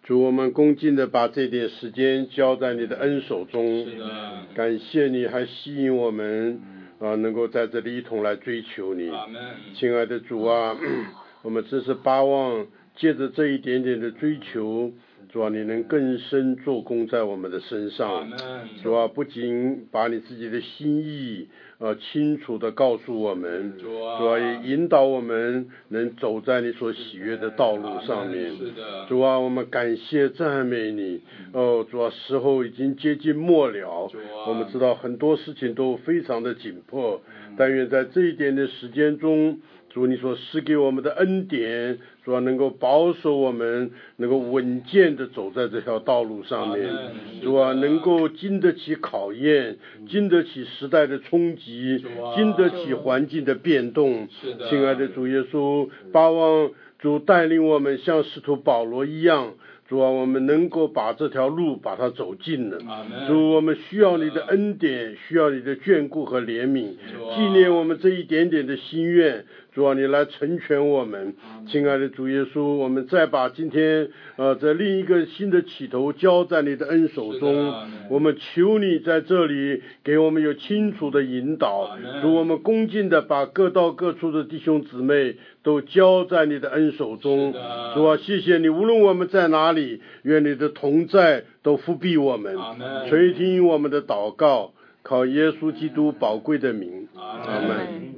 主，我们恭敬的把这点时间交在你的恩手中，感谢你还吸引我们能够在这里一同来追求你。亲爱的主啊，我们真是巴望借着这一点点的追求，主啊，你能更深做工在我们的身上。主啊，不仅把你自己的心意清楚的告诉我们，主啊，也引导我们能走在你所喜悦的道路上面。主啊，我们感谢赞美你。主啊，时候已经接近末了，我们知道很多事情都非常的紧迫，但愿在这一点的时间中，主你所施给我们的恩典，主啊，能够保守我们，能够稳健的走在这条道路上面。主啊，能够经得起考验，经得起时代的冲击，经得起环境的变动。亲爱的主耶稣，巴望主带领我们像使徒保罗一样，主啊，我们能够把这条路把它走尽了。主，我们需要你的恩典，需要你的眷顾和怜悯，纪念我们这一点点的心愿。主啊，你来成全我们。亲爱的主耶稣，我们再把今天这另一个新的起头交在你的恩手中。我们求你在这里给我们有清楚的引导。主，我们恭敬的把各到各处的弟兄姊妹都交在你的恩手中。主啊，谢谢你，无论我们在哪里，愿你的同在都覆庇我们。垂听我们的祷告，靠耶稣基督宝贵的名。阿们。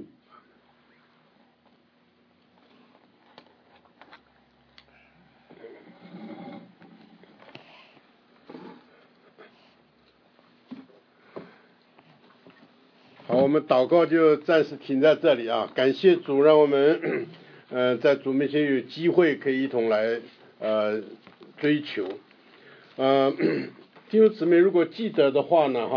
好，我们祷告就暂时停在这里啊！感谢主，让我们在主面前有机会可以一同来追求。弟兄姊妹，如果记得的话呢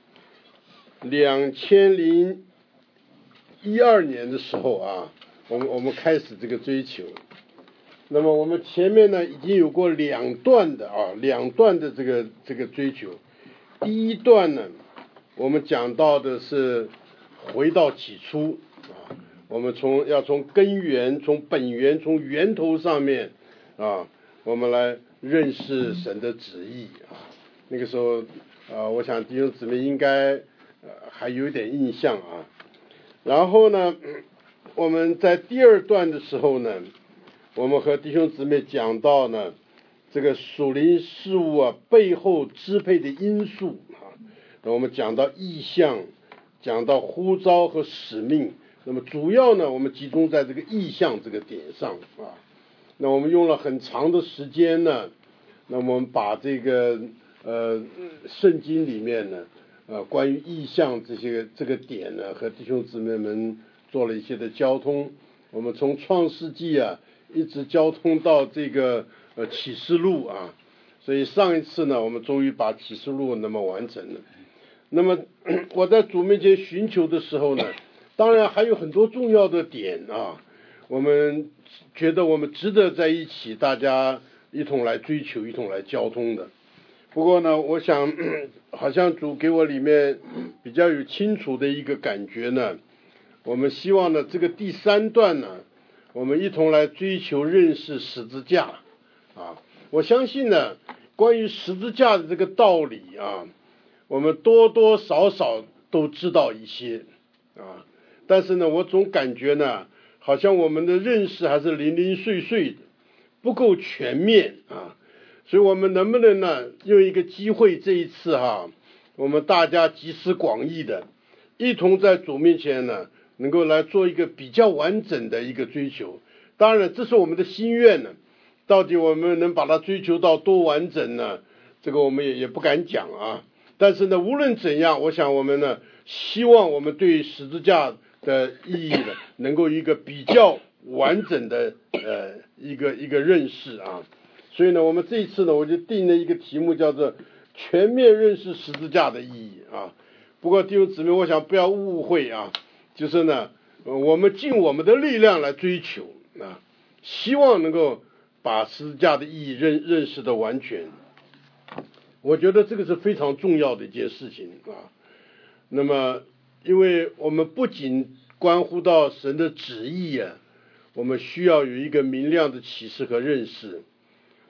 ，2012年的时候啊，我们开始这个追求。那么我们前面呢已经有过两段的这个追求。第一段呢，我们讲到的是回到起初啊，我们要从根源、从本源、从源头上面啊，我们来认识神的旨意啊。那个时候我想弟兄姊妹应该还有一点印象啊。然后呢，我们在第二段的时候呢，我们和弟兄姊妹讲到呢，这个属灵事物啊背后支配的因素啊。我们讲到意象，讲到呼召和使命，那么主要呢，我们集中在这个意象这个点上啊。那我们用了很长的时间呢，那么我们把这个圣经里面呢关于意象这个点呢，和弟兄姊妹们做了一些的交通。我们从创世纪啊一直交通到这个启示录啊，所以上一次呢，我们终于把启示录那么完成了。那么我在主面前寻求的时候呢，当然还有很多重要的点啊，我们觉得我们值得在一起大家一同来追求，一同来交通的。不过呢，我想好像主给我里面比较有清楚的一个感觉呢，我们希望呢这个第三段呢，我们一同来追求认识十字架啊。我相信呢，关于十字架的这个道理啊，我们多多少少都知道一些啊，但是呢，我总感觉呢，好像我们的认识还是零零碎碎的，不够全面啊。所以我们能不能呢，用一个机会，这一次我们大家集思广益的，一同在主面前呢，能够来做一个比较完整的一个追求。当然，这是我们的心愿呢，到底我们能把它追求到多完整呢？这个我们也不敢讲啊。但是呢，无论怎样，我想我们呢，希望我们对十字架的意义呢，能够一个比较完整的一个认识啊。所以呢，我们这一次呢，我就定了一个题目，叫做全面认识十字架的意义啊。不过弟兄姊妹，我想不要误会啊，就是呢，我们尽我们的力量来追求啊，希望能够把十字架的意义认识的完全。我觉得这个是非常重要的一件事情啊。那么，因为我们不仅关乎到神的旨意啊，我们需要有一个明亮的启示和认识。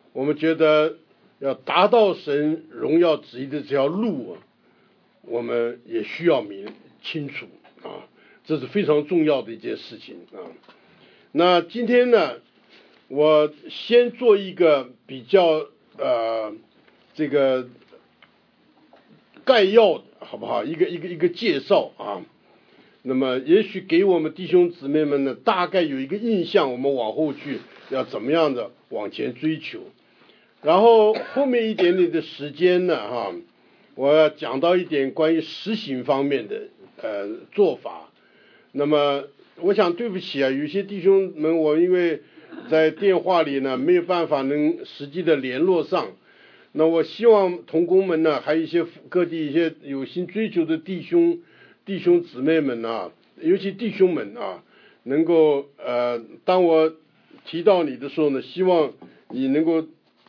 我们觉得要达到神荣耀旨意的这条路啊，我们也需要清楚啊，这是非常重要的一件事情啊。那今天呢，我先做一个比较这个概要的好不好？一个介绍啊。那么也许给我们弟兄姊妹们呢，大概有一个印象，我们往后去要怎么样的往前追求。然后后面一点点的时间呢，我要讲到一点关于实行方面的做法。那么我想对不起啊，有些弟兄们我因为在电话里呢没有办法能实际的联络上，那我希望同工们呢，还有一些各地一些有心追求的弟兄姊妹们啊，尤其弟兄们啊，能够当我提到你的时候呢，希望你能够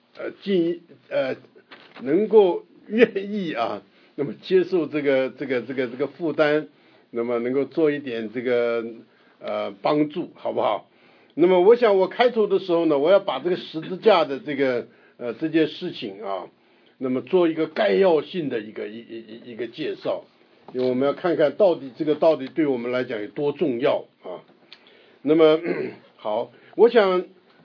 能够愿意啊，那么接受这个负担，那么能够做一点这个帮助，好不好？那么我想我开头的时候呢，我要把这个十字架的这件事情啊，那么做一个概要性的一个介绍，因为我们要看看到底对我们来讲有多重要啊。那么好，我想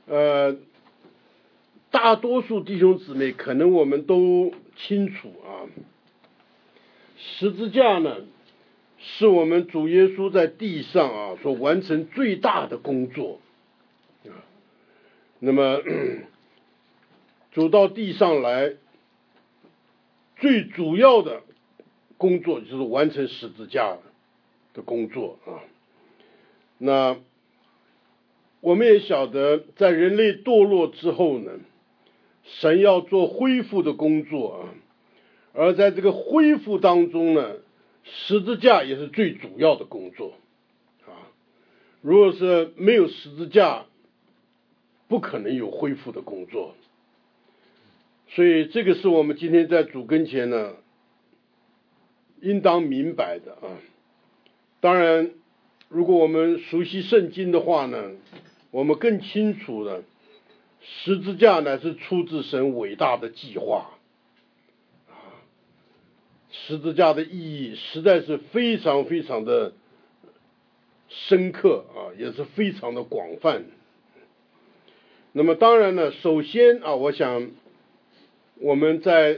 大多数弟兄姊妹可能我们都清楚啊，十字架呢是我们主耶稣在地上啊所完成最大的工作啊。那么主到地上来最主要的工作就是完成十字架的工作啊。那我们也晓得，在人类堕落之后呢，神要做恢复的工作啊，而在这个恢复当中呢，十字架也是最主要的工作啊。如果是没有十字架，不可能有恢复的工作。所以这个是我们今天在主跟前呢，应当明白的啊。当然，如果我们熟悉圣经的话呢，我们更清楚的，十字架乃是出自神伟大的计划啊。十字架的意义实在是非常非常的深刻啊，也是非常的广泛。那么当然呢，首先啊，我想我们在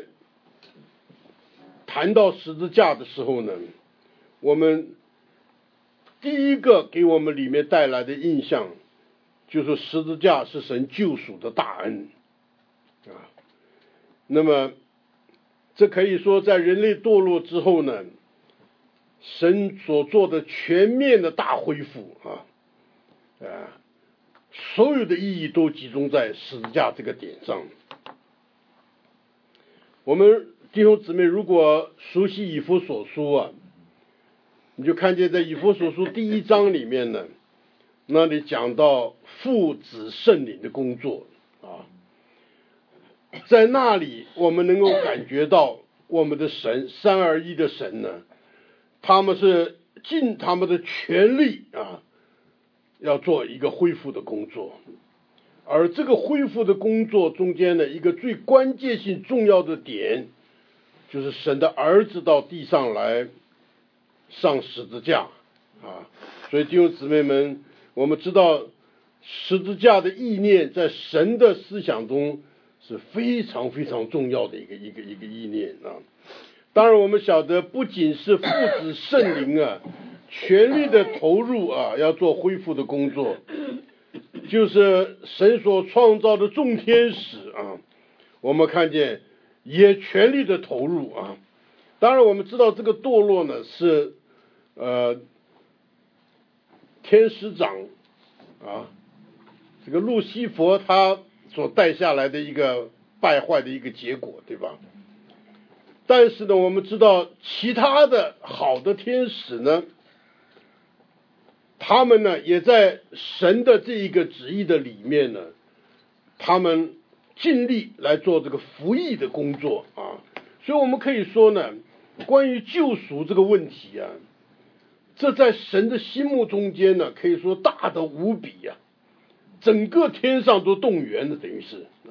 谈到十字架的时候呢，我们第一个给我们里面带来的印象，就是十字架是神救赎的大恩啊。那么这可以说在人类堕落之后呢，神所做的全面的大恢复所有的意义都集中在十字架这个点上。我们弟兄姊妹如果熟悉以弗所书啊，你就看见在以弗所书第1章里面呢，那里讲到父子圣灵的工作啊，在那里我们能够感觉到我们的神三而一的神呢，他们是尽他们的全力啊，要做一个恢复的工作。而这个恢复的工作中间的一个最关键性重要的点，就是神的儿子到地上来上十字架啊。所以弟兄姊妹们，我们知道十字架的意念在神的思想中是非常非常重要的一个意念啊。当然我们晓得，不仅是父子圣灵啊全力的投入啊，要做恢复的工作，就是神所创造的众天使啊，我们看见也全力的投入啊。当然我们知道这个堕落呢是天使长啊，这个路西弗他所带下来的一个败坏的一个结果，对吧？但是呢，我们知道其他的好的天使呢，他们呢也在神的这一个旨意的里面呢，他们尽力来做这个服役的工作啊。所以我们可以说呢，关于救赎这个问题啊，这在神的心目中间呢，可以说大得无比啊，整个天上都动员了，等于是啊，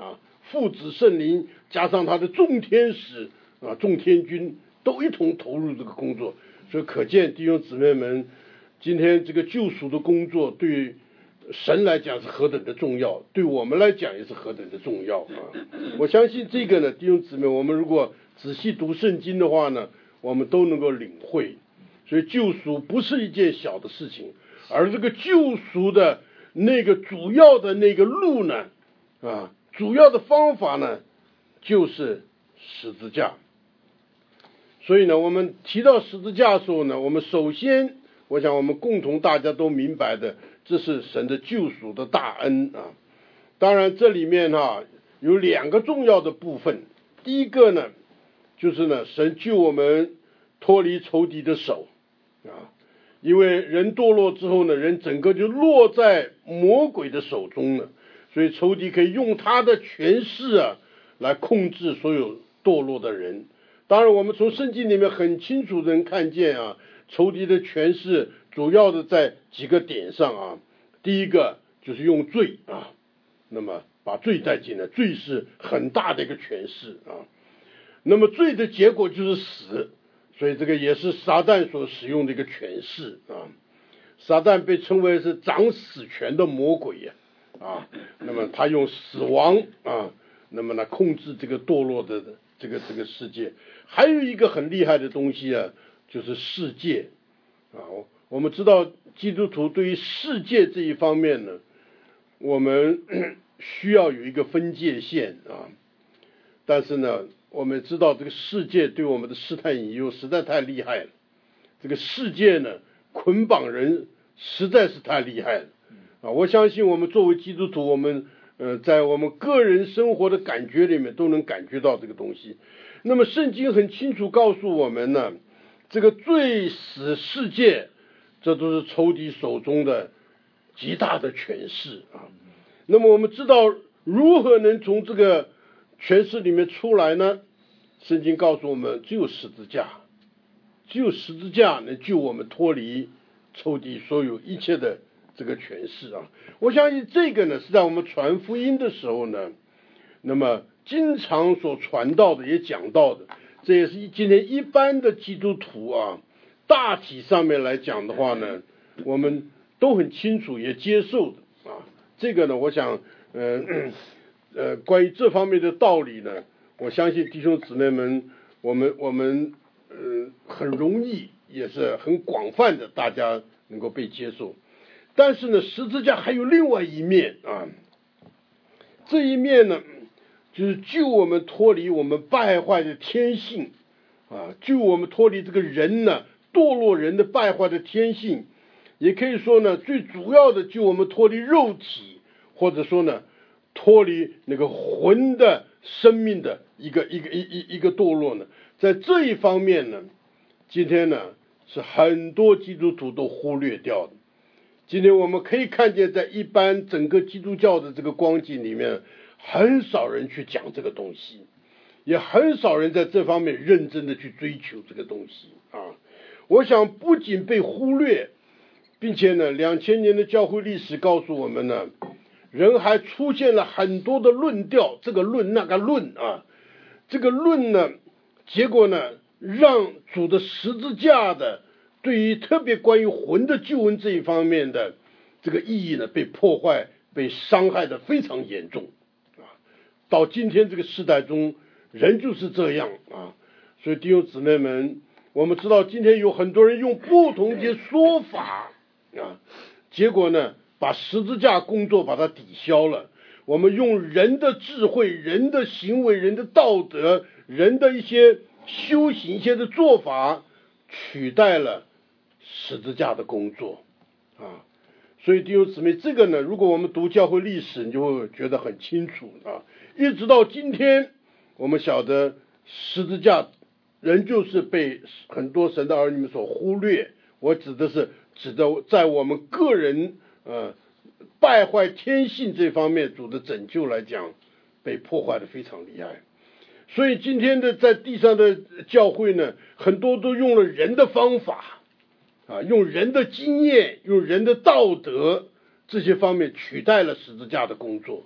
父子圣灵加上他的众天使啊、众天军都一同投入这个工作，所以可见弟兄姊妹们，今天这个救赎的工作对神来讲是何等的重要，对我们来讲也是何等的重要啊！我相信这个呢，弟兄姊妹，我们如果仔细读圣经的话呢，我们都能够领会。所以救赎不是一件小的事情，而这个救赎的那个主要的那个路呢，主要的方法呢，就是十字架。所以呢，我们提到十字架的时候呢，我们首先，我想我们共同大家都明白的，这是神的救赎的大恩啊。当然，这里面有两个重要的部分。第一个呢，就是呢，神救我们脱离仇敌的手啊，因为人堕落之后呢，人整个就落在魔鬼的手中了，所以仇敌可以用他的权势来控制所有堕落的人。当然，我们从圣经里面很清楚的能看见仇敌的权势主要的在几个点上第一个就是用罪那么把罪带进来，罪是很大的一个权势那么罪的结果就是死，所以这个也是撒旦所使用的一个权势撒旦被称为是掌死权的魔鬼那么他用死亡那么来控制这个堕落的这个世界。还有一个很厉害的东西就是世界我们知道基督徒对于世界这一方面呢，我们需要有一个分界线但是呢，我们知道这个世界对我们的试探引诱实在太厉害了，这个世界呢捆绑人实在是太厉害了我相信我们作为基督徒，我们在我们个人生活的感觉里面都能感觉到这个东西。那么圣经很清楚告诉我们呢，这个罪死世界，这都是仇敌手中的极大的权势那么我们知道如何能从这个权势里面出来呢？圣经告诉我们，只有十字架，只有十字架能救我们脱离仇敌所有一切的这个权势我相信这个呢是在我们传福音的时候呢，那么经常所传道的也讲到的，这也是今天一般的基督徒大体上面来讲的话呢，我们都很清楚也接受的这个呢，我想关于这方面的道理呢，我相信弟兄姊妹们，我们很容易也是很广泛的大家能够被接受。但是呢，十字架还有另外一面这一面呢，就是救我们脱离我们败坏的天性救我们脱离这个人呢堕落人的败坏的天性，也可以说呢，最主要的救我们脱离肉体，或者说呢脱离那个魂的生命的一个堕落呢，在这一方面呢，今天呢是很多基督徒都忽略掉的。今天我们可以看见，在一般整个基督教的这个光景里面，很少人去讲这个东西，也很少人在这方面认真的去追求这个东西我想不仅被忽略，并且呢2000年的教会历史告诉我们呢，人还出现了很多的论调，这个论那个论这个论呢，结果呢让主的十字架的对于特别关于魂的救恩这一方面的这个意义呢，被破坏被伤害的非常严重到今天这个时代中人就是这样所以弟兄姊妹们，我们知道今天有很多人用不同的说法结果呢把十字架工作把它抵消了。我们用人的智慧、人的行为、人的道德、人的一些修行一些的做法取代了十字架的工作所以弟兄姊妹，这个呢，如果我们读教会历史，你就会觉得很清楚一直到今天，我们晓得十字架仍旧是被很多神的儿女们所忽略。我指的在我们个人败坏天性这方面，主的拯救来讲，被破坏的非常厉害。所以今天的在地上的教会呢，很多都用了人的方法用人的经验，用人的道德这些方面取代了十字架的工作。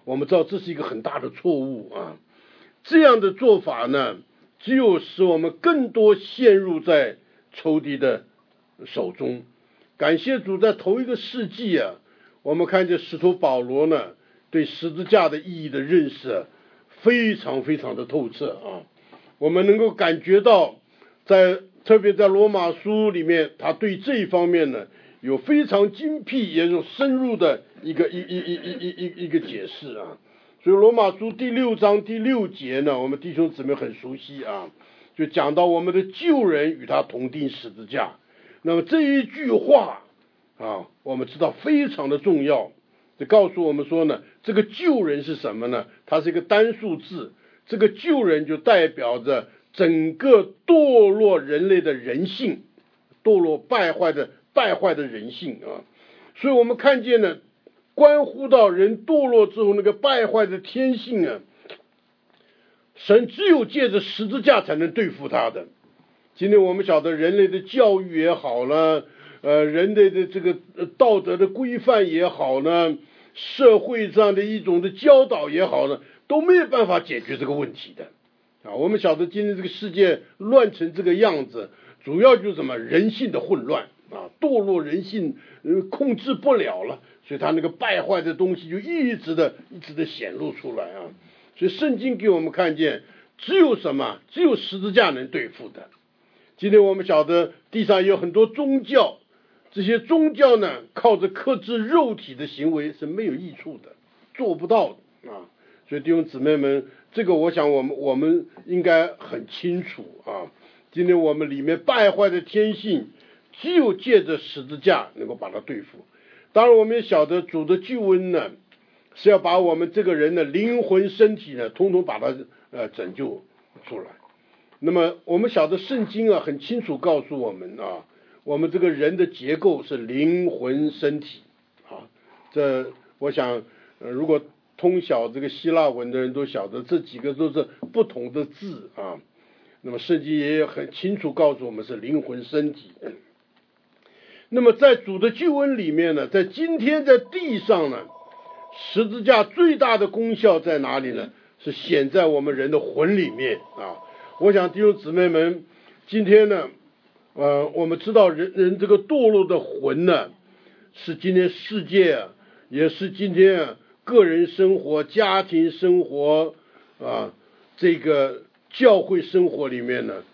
我们知道这是一个很大的错误啊。这样的做法呢，只有使我们更多陷入在仇敌的手中。感谢主，在头一个世纪啊，我们看见使徒保罗呢，对十字架的意义的认识非常非常的透彻啊。我们能够感觉到，特别在罗马书里面，他对这一方面呢，有非常精辟也有深入的一个解释啊。所以罗马书第6章第6节呢，我们弟兄姊妹很熟悉啊，就讲到我们的旧人与他同钉十字架。那么这一句话啊，我们知道非常的重要，就告诉我们说呢，这个旧人是什么呢？它是一个单数字，这个旧人就代表着整个堕落人类的人性，堕落败坏的人性啊。所以我们看见呢，关乎到人堕落之后那个败坏的天性啊，神只有借着十字架才能对付他的。今天我们晓得人类的教育也好了，人类的这个道德的规范也好呢，社会上的一种的教导也好呢，都没有办法解决这个问题的啊。我们晓得今天这个世界乱成这个样子，主要就是什么？人性的混乱啊，堕落人性控制不了了，所以他那个败坏的东西就一直的显露出来啊。所以圣经给我们看见，只有什么？只有十字架能对付的。今天我们晓得地上有很多宗教，这些宗教呢，靠着克制肉体的行为是没有益处的，做不到的啊。所以弟兄姊妹们，这个我想我们应该很清楚啊。今天我们里面败坏的天性，只有借着十字架能够把它对付。当然我们也晓得主的救恩呢，是要把我们这个人的灵魂身体呢，统统把它拯救出来。那么我们晓得圣经啊，很清楚告诉我们啊，我们这个人的结构是灵魂身体啊。这我想如果通晓这个希腊文的人都晓得，这几个都是不同的字啊。那么圣经也很清楚告诉我们是灵魂身体。那么在主的救恩里面呢，在今天在地上呢，十字架最大的功效在哪里呢？是显在我们人的魂里面啊。我想弟兄姊妹们，今天呢，我们知道人这个堕落的魂呢，是今天世界啊，也是今天啊个人生活、家庭生活啊，这个教会生活里面呢，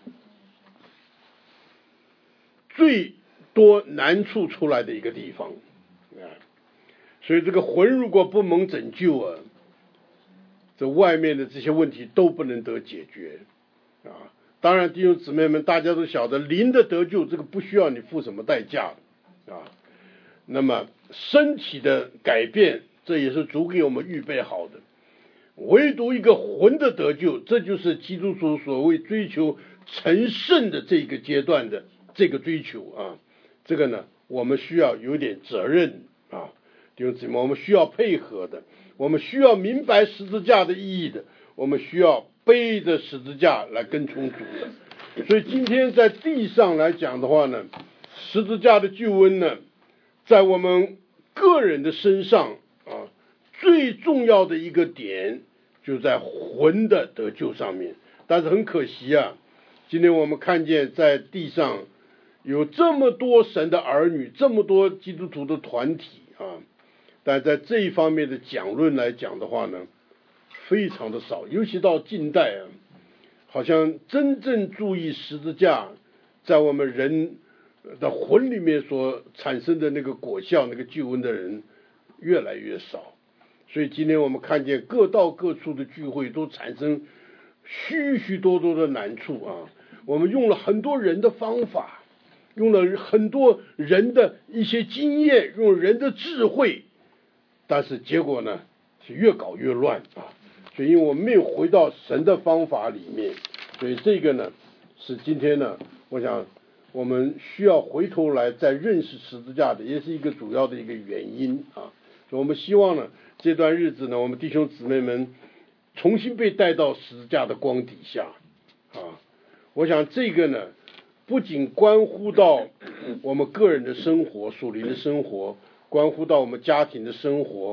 最多难处出来的一个地方啊。所以这个魂如果不蒙拯救啊，这外面的这些问题都不能得解决啊。当然弟兄姊妹们，大家都晓得灵的得救，这个不需要你付什么代价啊。那么身体的改变，这也是主给我们预备好的。唯独一个魂的得救，这就是基督徒所谓追求成圣的这个阶段的这个追求啊。这个呢，我们需要有点责任啊，弟兄姊妹，我们需要配合的，我们需要明白十字架的意义的，我们需要背着十字架来跟从主的。所以今天在地上来讲的话呢，十字架的救恩呢，在我们个人的身上啊，最重要的一个点就在魂的得救上面。但是很可惜啊，今天我们看见在地上有这么多神的儿女，这么多基督徒的团体啊，但在这一方面的讲论来讲的话呢，非常的少。尤其到近代啊，好像真正注意十字架在我们人的魂里面所产生的那个果效，那个救恩的人越来越少。所以今天我们看见各到各处的聚会都产生许许多多的难处啊。我们用了很多人的方法，用了很多人的一些经验，用人的智慧，但是结果呢是越搞越乱啊。所以因为我们没有回到神的方法里面，所以这个呢是今天呢，我想我们需要回头来再认识十字架的，也是一个主要的一个原因啊。所以我们希望呢，这段日子呢，我们弟兄姊妹们重新被带到十字架的光底下啊。我想这个呢，不仅关乎到我们个人的生活、属灵的生活，关乎到我们家庭的生活，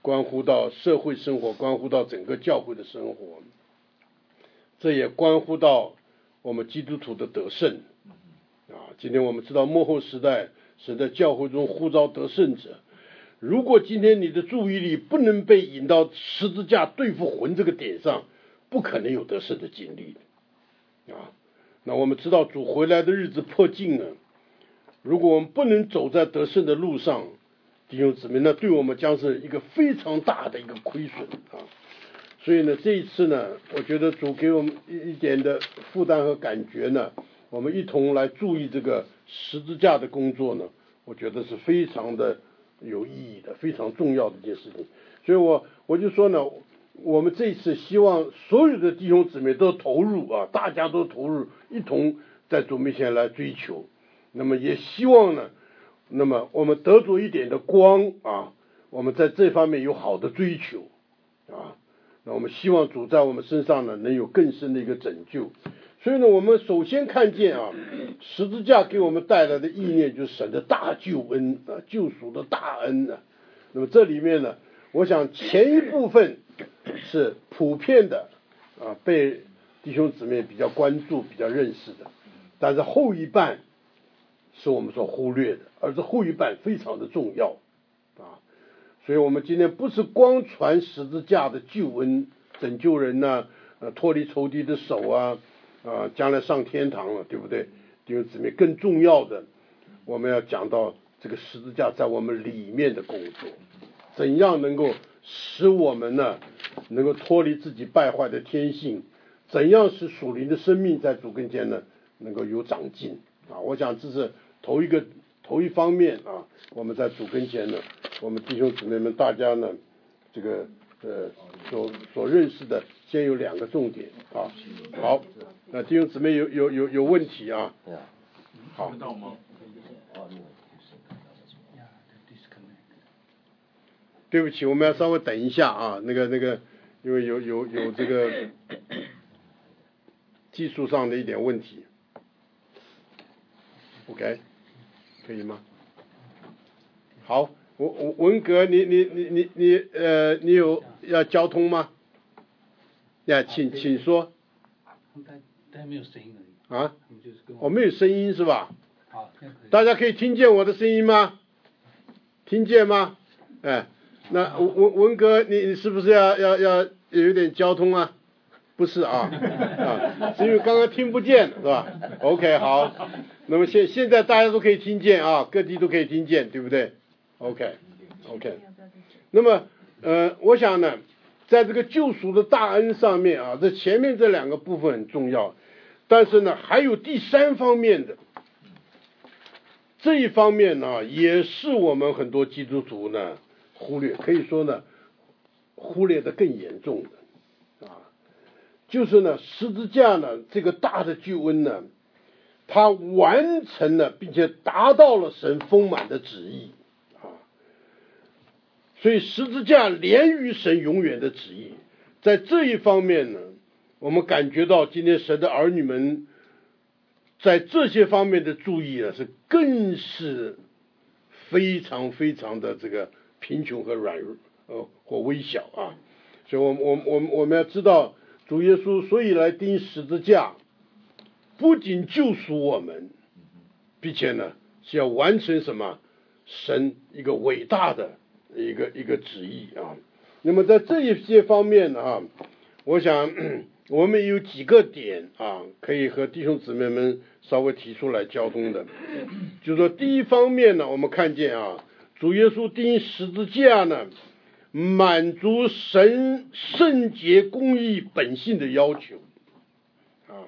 关乎到社会生活，关乎到整个教会的生活，这也关乎到我们基督徒的得胜啊。今天我们知道末后时代神在教会中呼召得胜者，如果今天你的注意力不能被引到十字架对付魂这个点上，不可能有得胜的经历啊。那我们知道主回来的日子迫近了，如果我们不能走在得胜的路上，弟兄姊妹，那对我们将是一个非常大的一个亏损啊。所以呢，这一次呢，我觉得主给我们一点的负担和感觉呢，我们一同来注意这个十字架的工作呢，我觉得是非常的有意义的，非常重要的一件事情。所以我就说呢，我们这一次希望所有的弟兄姊妹都投入啊，大家都投入，一同在主面前来追求。那么也希望呢，那么我们得着一点的光啊，我们在这方面有好的追求啊。那我们希望主在我们身上呢能有更深的一个拯救。所以呢，我们首先看见啊，十字架给我们带来的意念就是神的大救恩啊，救赎的大恩啊。那么这里面呢，我想前一部分是普遍的啊，被弟兄姊妹比较关注、比较认识的，但是后一半是我们所忽略的，而这后一半非常的重要啊。所以我们今天不是光传十字架的救恩，拯救人呢，脱离仇敌的手啊，将来上天堂了，对不对？弟兄姊妹，更重要的，我们要讲到这个十字架在我们里面的工作，怎样能够使我们呢，能够脱离自己败坏的天性，怎样使属灵的生命在主跟前呢，能够有长进啊！我想这是头一方面啊，我们在主跟前呢，我们弟兄姊妹们大家呢，这个所认识的，先有两个重点啊。好，那弟兄姊妹有问题啊？好。对不起，我们要稍微等一下啊，那个，因为有这个技术上的一点问题。OK， 可以吗？好，文革，你有要交通吗？呀，请说。 但没有声音而已。啊？我没有声音是吧？ 好， 大家可以听见我的声音吗？听见吗？哎，那文革，你是不是要有点交通啊？不是啊，是因为刚刚听不见是吧 ？OK， 好，那么现在大家都可以听见啊，各地都可以听见，对不对 ？OK， 那么我想呢，在这个救赎的大恩上面啊，这前面这两个部分很重要，但是呢，还有第三方面的，这一方面呢，也是我们很多基督徒呢忽略，可以说呢，忽略的更严重的。就是呢，十字架呢，这个大的救恩呢，它完成了，并且达到了神丰满的旨意啊。所以十字架连于神永远的旨意，在这一方面呢，我们感觉到今天神的儿女们在这些方面的注意呢，是更是非常非常的这个贫穷和软弱或微小啊。所以我们要知道。主耶稣所以来钉十字架，不仅救赎我们，并且呢是要完成什么神一个伟大的一个旨意啊。那么在这一些方面啊，我想我们有几个点啊，可以和弟兄姊妹们稍微提出来交通的。就是说第一方面呢，我们看见啊，主耶稣钉十字架呢，满足神圣洁公义本性的要求啊，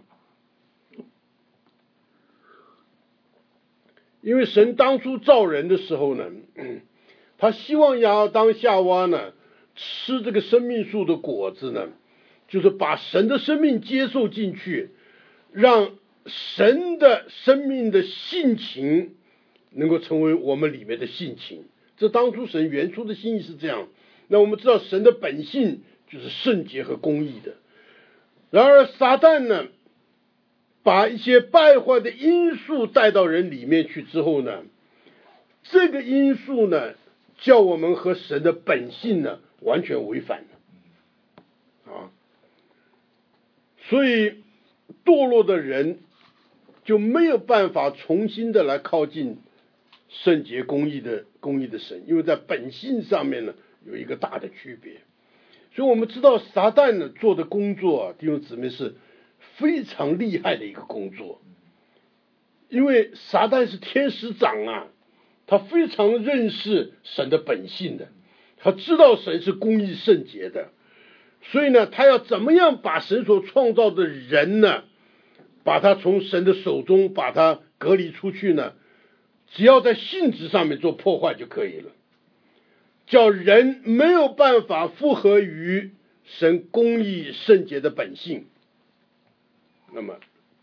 因为神当初造人的时候呢，他希望亚当夏娃呢吃这个生命树的果子呢，就是把神的生命接受进去，让神的生命的性情能够成为我们里面的性情。这当初神原初的心意是这样。那我们知道神的本性就是圣洁和公义的，然而撒旦呢，把一些败坏的因素带到人里面去之后呢，这个因素呢，叫我们和神的本性呢完全违反了啊。所以堕落的人就没有办法重新的来靠近圣洁公义的神，因为在本性上面呢有一个大的区别。所以我们知道撒旦呢做的工作啊，弟兄姊妹是非常厉害的一个工作，因为撒旦是天使长啊，他非常认识神的本性的，他知道神是公义圣洁的，所以呢他要怎么样把神所创造的人呢，把他从神的手中把他隔离出去呢，只要在性质上面做破坏就可以了，叫人没有办法符合于神公义圣洁的本性，那么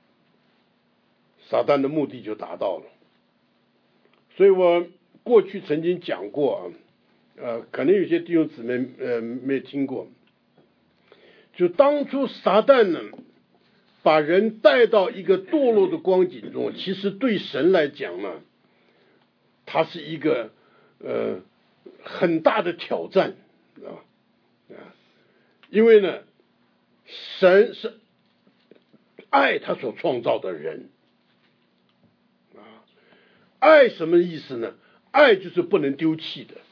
撒旦的目的就达到了。所以我过去曾经讲过可能有些弟兄姊妹没有听过，就当初撒旦呢把人带到一个堕落的光景中，其实对神来讲呢，它是一个很大的挑战因为呢神是爱他所创造的人爱什么意思呢？爱就是不能丢弃的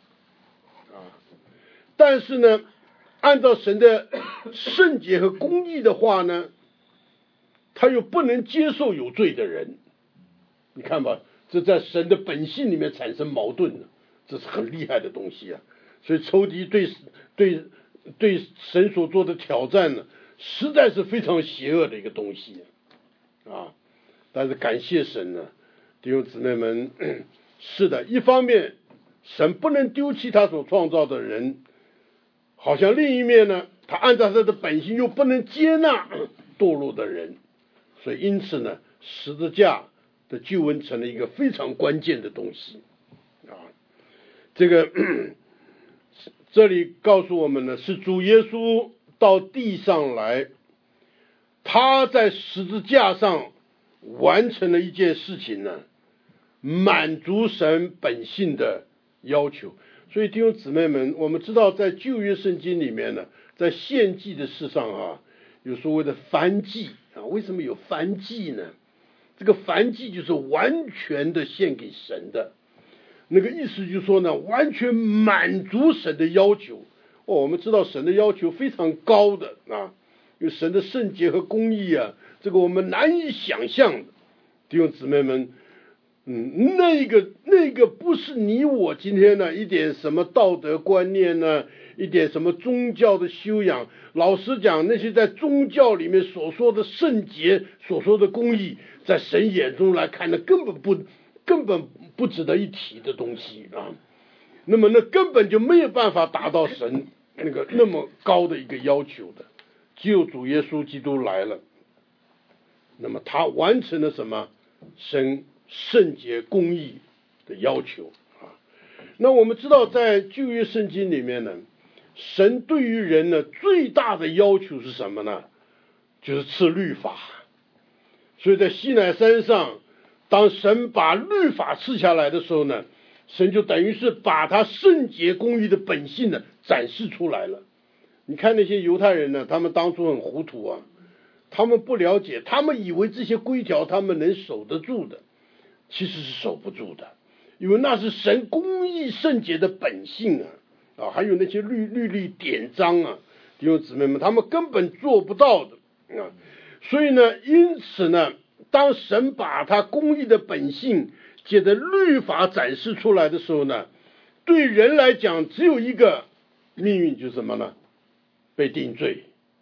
但是呢按照神的圣洁和公义的话呢，他又不能接受有罪的人。你看吧，这在神的本性里面产生矛盾的，这是很厉害的东西啊。所以仇敌对神所做的挑战呢，实在是非常邪恶的一个东西但是感谢神呢，弟兄姊妹们，是的，一方面神不能丢弃他所创造的人，好像另一面呢，他按照他的本性又不能接纳堕落的人，所以因此呢，十字架的救恩成了一个非常关键的东西这个这里告诉我们呢，是主耶稣到地上来，他在十字架上完成了一件事情呢，满足神本性的要求。所以弟兄姊妹们，我们知道在旧约圣经里面呢，在献祭的事上有所谓的燔祭为什么有燔祭呢？这个燔祭就是完全的献给神的，那个意思就是说呢，完全满足神的要求我们知道神的要求非常高的因为神的圣洁和公义这个我们难以想象的。弟兄姊妹们那个不是你我今天呢一点什么道德观念呢，一点什么宗教的修养，老实讲，那些在宗教里面所说的圣洁，所说的公义，在神眼中来看呢，根本不值得一提的东西那么那根本就没有办法达到神那么高的一个要求的。只有主耶稣基督来了，那么他完成了什么？神圣洁公义的要求那我们知道在旧约圣经里面呢，神对于人呢最大的要求是什么呢？就是赐律法。所以在西乃山上，当神把律法赐下来的时候呢，神就等于是把他圣洁公义的本性呢展示出来了。你看那些犹太人呢，他们当初很糊涂他们不了解，他们以为这些规条他们能守得住的，其实是守不住的，因为那是神公义圣洁的本性还有那些律例典章弟兄姊妹们，他们根本做不到的所以呢，因此呢，当神把他公义的本性借着律法展示出来的时候呢，对人来讲只有一个命运，就是什么呢？被定罪。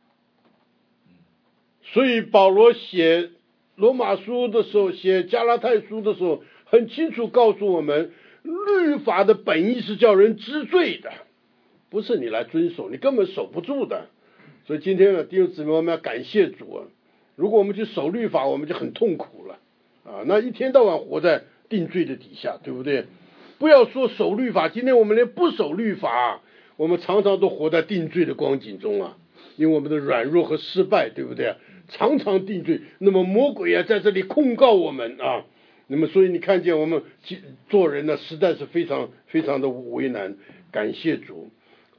所以保罗写罗马书的时候，写加拉太书的时候，很清楚告诉我们，律法的本意是叫人知罪的，不是你来遵守，你根本守不住的。所以今天呢，弟兄姊妹，我们要感谢主如果我们去守律法，我们就很痛苦了那一天到晚活在定罪的底下，对不对？不要说守律法，今天我们连不守律法我们常常都活在定罪的光景中因为我们的软弱和失败，对不对常常定罪。那么魔鬼在这里控告我们那么所以你看见我们做人呢，实在是非常非常的为难。感谢主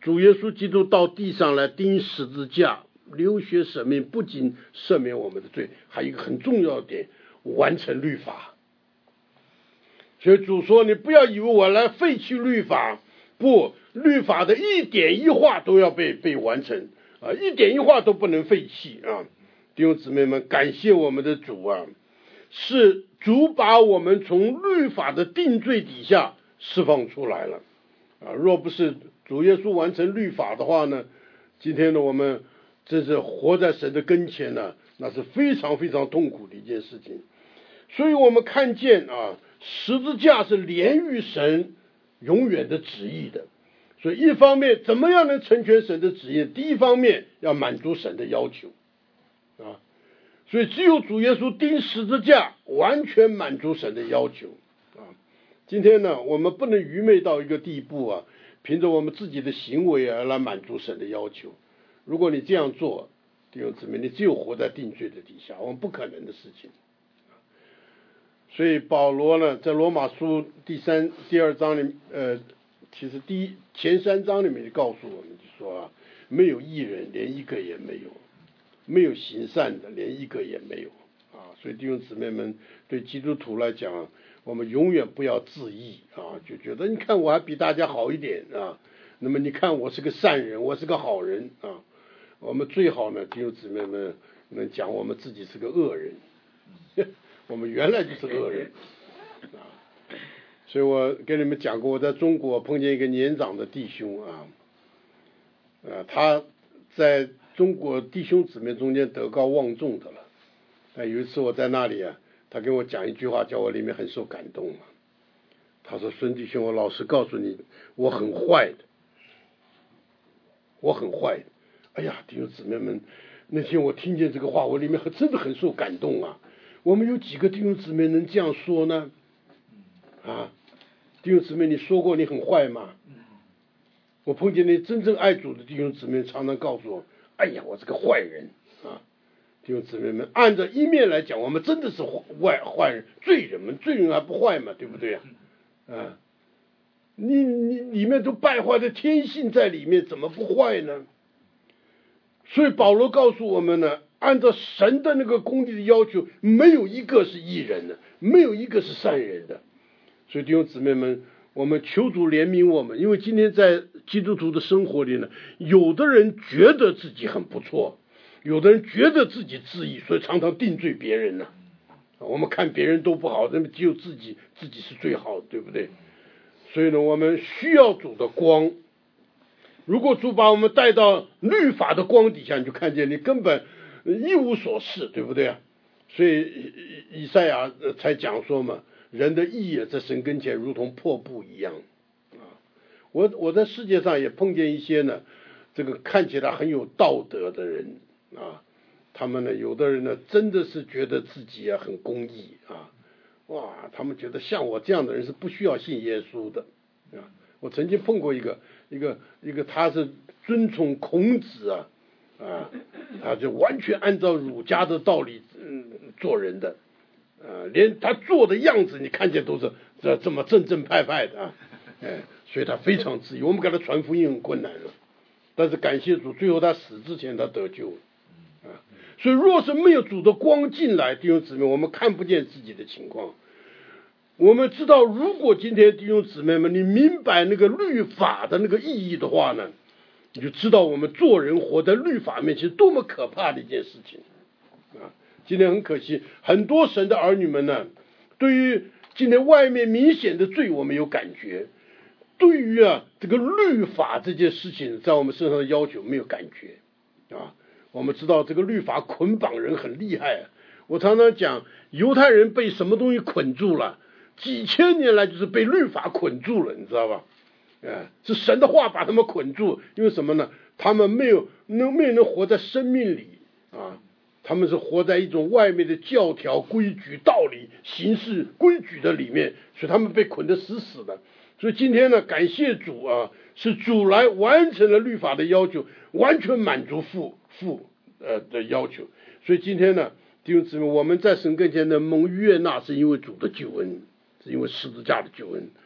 主耶稣基督到地上来钉十字架，流血舍命，不仅赦免我们的罪，还有一个很重要的点，完成律法。所以主说，你不要以为我来废去律法，不，律法的一点一画都要被完成啊，一点一画都不能废弃啊。弟兄姊妹们，感谢我们的主啊，是主把我们从律法的定罪底下释放出来了啊！若不是主耶稣完成律法的话呢，今天呢我们真是活在神的跟前呢，那是非常非常痛苦的一件事情。所以我们看见啊，十字架是连于神永远的旨意的。所以一方面怎么样能成全神的旨意？第一方面要满足神的要求啊，所以只有主耶稣钉十字架完全满足神的要求啊。今天呢，我们不能愚昧到一个地步啊，凭着我们自己的行为啊来满足神的要求。如果你这样做，弟兄姊妹，你只有活在定罪的底下，我们不可能的事情。所以保罗呢，在罗马书第二章里，其实前3章里面就告诉我们，就说啊，没有义人，连一个也没有；没有行善的，连一个也没有啊。所以弟兄姊妹们，对基督徒来讲，我们永远不要自义啊，就觉得你看我还比大家好一点啊，那么你看我是个善人，我是个好人啊。我们最好呢，弟兄姊妹们能讲我们自己是个恶人。我们原来就是恶人啊，所以我跟你们讲过，我在中国碰见一个年长的弟兄啊，他在中国弟兄姊妹中间德高望重的了。但有一次我在那里啊，他跟我讲一句话，叫我里面很受感动啊。他说：“孙弟兄，我老实告诉你，我很坏的，我很坏的。”哎呀，弟兄姊妹们，那天我听见这个话，我里面真的很受感动啊。我们有几个弟兄姊妹能这样说呢？啊，弟兄姊妹，你说过你很坏吗？我碰见那真正爱主的弟兄姊妹，常常告诉我：“哎呀，我是个坏人啊！”弟兄姊妹们，按照一面来讲，我们真的是坏人、罪人们，罪人还不坏嘛，对不对啊？啊，你里面都败坏的天性在里面，怎么不坏呢？所以保罗告诉我们呢，按照神的那个公义的要求，没有一个是义人的，没有一个是善人的。所以弟兄姊妹们，我们求主怜悯我们，因为今天在基督徒的生活里呢，有的人觉得自己很不错，有的人觉得自己自义，所以常常定罪别人呢。我们看别人都不好，那么只有自己是最好的，对不对？所以呢，我们需要主的光。如果主把我们带到律法的光底下，你就看见你根本一无所事，对不对啊？所以以赛亚才讲说嘛，人的义在神跟前如同破布一样啊。我在世界上也碰见一些呢，这个看起来很有道德的人啊，他们呢，有的人呢真的是觉得自己啊很公义啊，哇，他们觉得像我这样的人是不需要信耶稣的啊。我曾经碰过一个，他是尊崇孔子他就完全按照儒家的道理做人的，连他做的样子你看见都是这么正派的啊，所以他非常自义。我们给他传福音很困难了，但是感谢主，最后他死之前他得救了啊。所以若是没有主的光进来，弟兄姊妹，我们看不见自己的情况。我们知道，如果今天弟兄姊妹们，你明白那个律法的那个意义的话呢，你就知道我们做人活在律法面前多么可怕的一件事情啊！今天很可惜，很多神的儿女们呢，对于今天外面明显的罪我们有感觉，对于这个律法这件事情在我们身上的要求没有感觉啊。我们知道这个律法捆绑人很厉害我常常讲，犹太人被什么东西捆住了？几千年来就是被律法捆住了，你知道吧？是神的话把他们捆住，因为什么呢？他们没有能活在生命里啊，他们是活在一种外面的教条、规矩、道理、形式、规矩的里面，所以他们被捆得死死的。所以今天呢，感谢主啊，是主来完成了律法的要求，完全满足父的要求。所以今天呢，弟兄姊妹，我们在神跟前的蒙悦纳，是因为主的救恩。是因为十字架的救恩，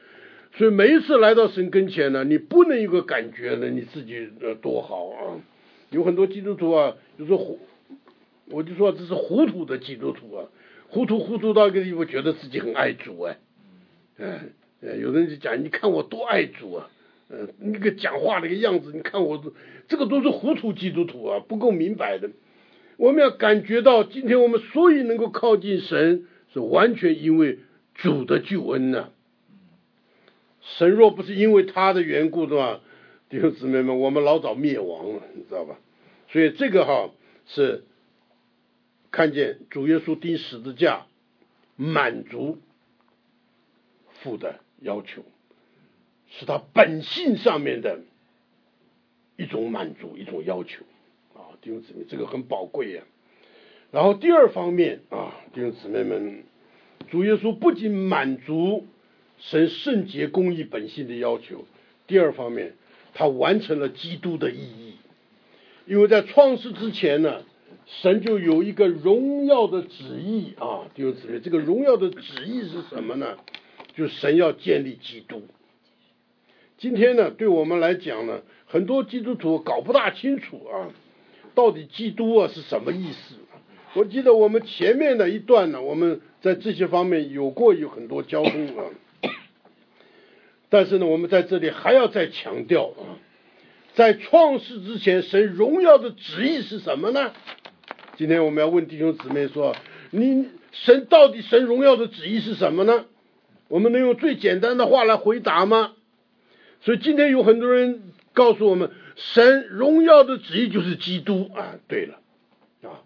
所以每一次来到神跟前呢，你不能有个感觉呢，你自己多好啊！有很多基督徒啊，就说我就说这是糊涂的基督徒啊，糊涂到一个地步，觉得自己很爱主有人就讲，你看我多爱主啊，那个讲话那个样子，你看我这个都是糊涂基督徒啊，不够明白的。我们要感觉到，今天我们所以能够靠近神，是完全因为主的救恩呢。神若不是因为他的缘故的话，弟兄姊妹们，我们老早灭亡了，你知道吧？所以这个是看见主耶稣钉十字架满足父的要求，是他本性上面的一种满足，一种要求啊，弟兄姊妹，这个很宝贵呀。然后第二方面啊，弟兄姊妹们，主耶稣不仅满足神圣洁公义本性的要求，第二方面，他完成了基督的意义。因为在创世之前呢，神就有一个荣耀的旨意啊，弟兄姊妹，这个荣耀的旨意是什么呢？就是神要建立基督。今天呢，对我们来讲呢，很多基督徒搞不大清楚啊，到底基督是什么意思。我记得我们前面的一段呢，我们在这些方面有很多交通啊，但是呢，我们在这里还要再强调啊，在创世之前，神荣耀的旨意是什么呢？今天我们要问弟兄姊妹说，神荣耀的旨意是什么呢？我们能用最简单的话来回答吗？所以今天有很多人告诉我们，神荣耀的旨意就是基督啊。对了啊，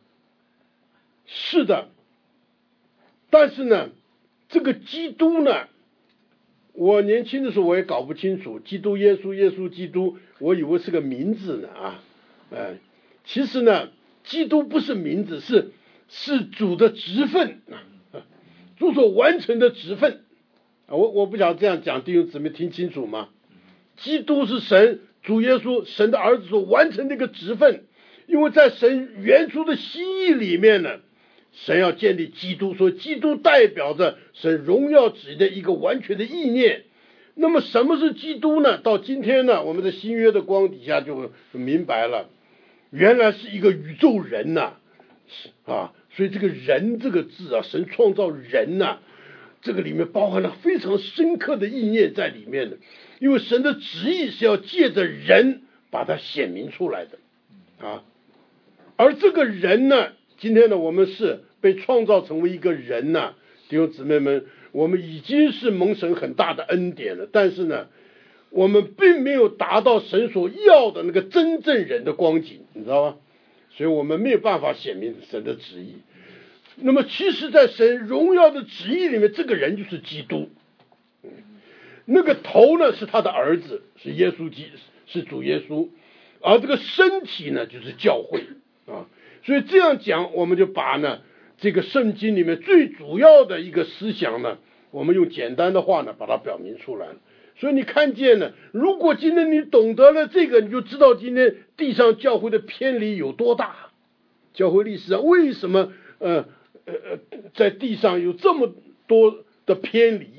是的，但是呢，这个基督呢，我年轻的时候我也搞不清楚，基督耶稣基督，我以为是个名字呢啊，其实呢，基督不是名字，是主的职分主所完成的职分我不晓得这样讲弟兄姊妹听清楚吗？基督是神主耶稣神的儿子所完成的一个职分，因为在神原初的心意里面呢，神要建立基督，所以基督代表着神荣耀旨意的一个完全的意念。那么什么是基督呢？到今天呢，我们在新约的光底下就明白了，原来是一个宇宙人呐所以这个人这个字神创造人这个里面包含了非常深刻的意念在里面的，因为神的旨意是要借着人把它显明出来的而这个人呢，今天呢，我们是被创造成为一个人弟兄姊妹们，我们已经是蒙神很大的恩典了，但是呢，我们并没有达到神所要的那个真正人的光景，你知道吗？所以我们没有办法显明神的旨意。那么其实在神荣耀的旨意里面，这个人就是基督，那个头呢是他的儿子，是耶稣是主耶稣，而这个身体呢就是教会所以这样讲，我们就把呢这个圣经里面最主要的一个思想呢，我们用简单的话呢把它表明出来了。所以你看见了，如果今天你懂得了这个，你就知道今天地上教会的偏离有多大，教会历史上为什么在地上有这么多的偏离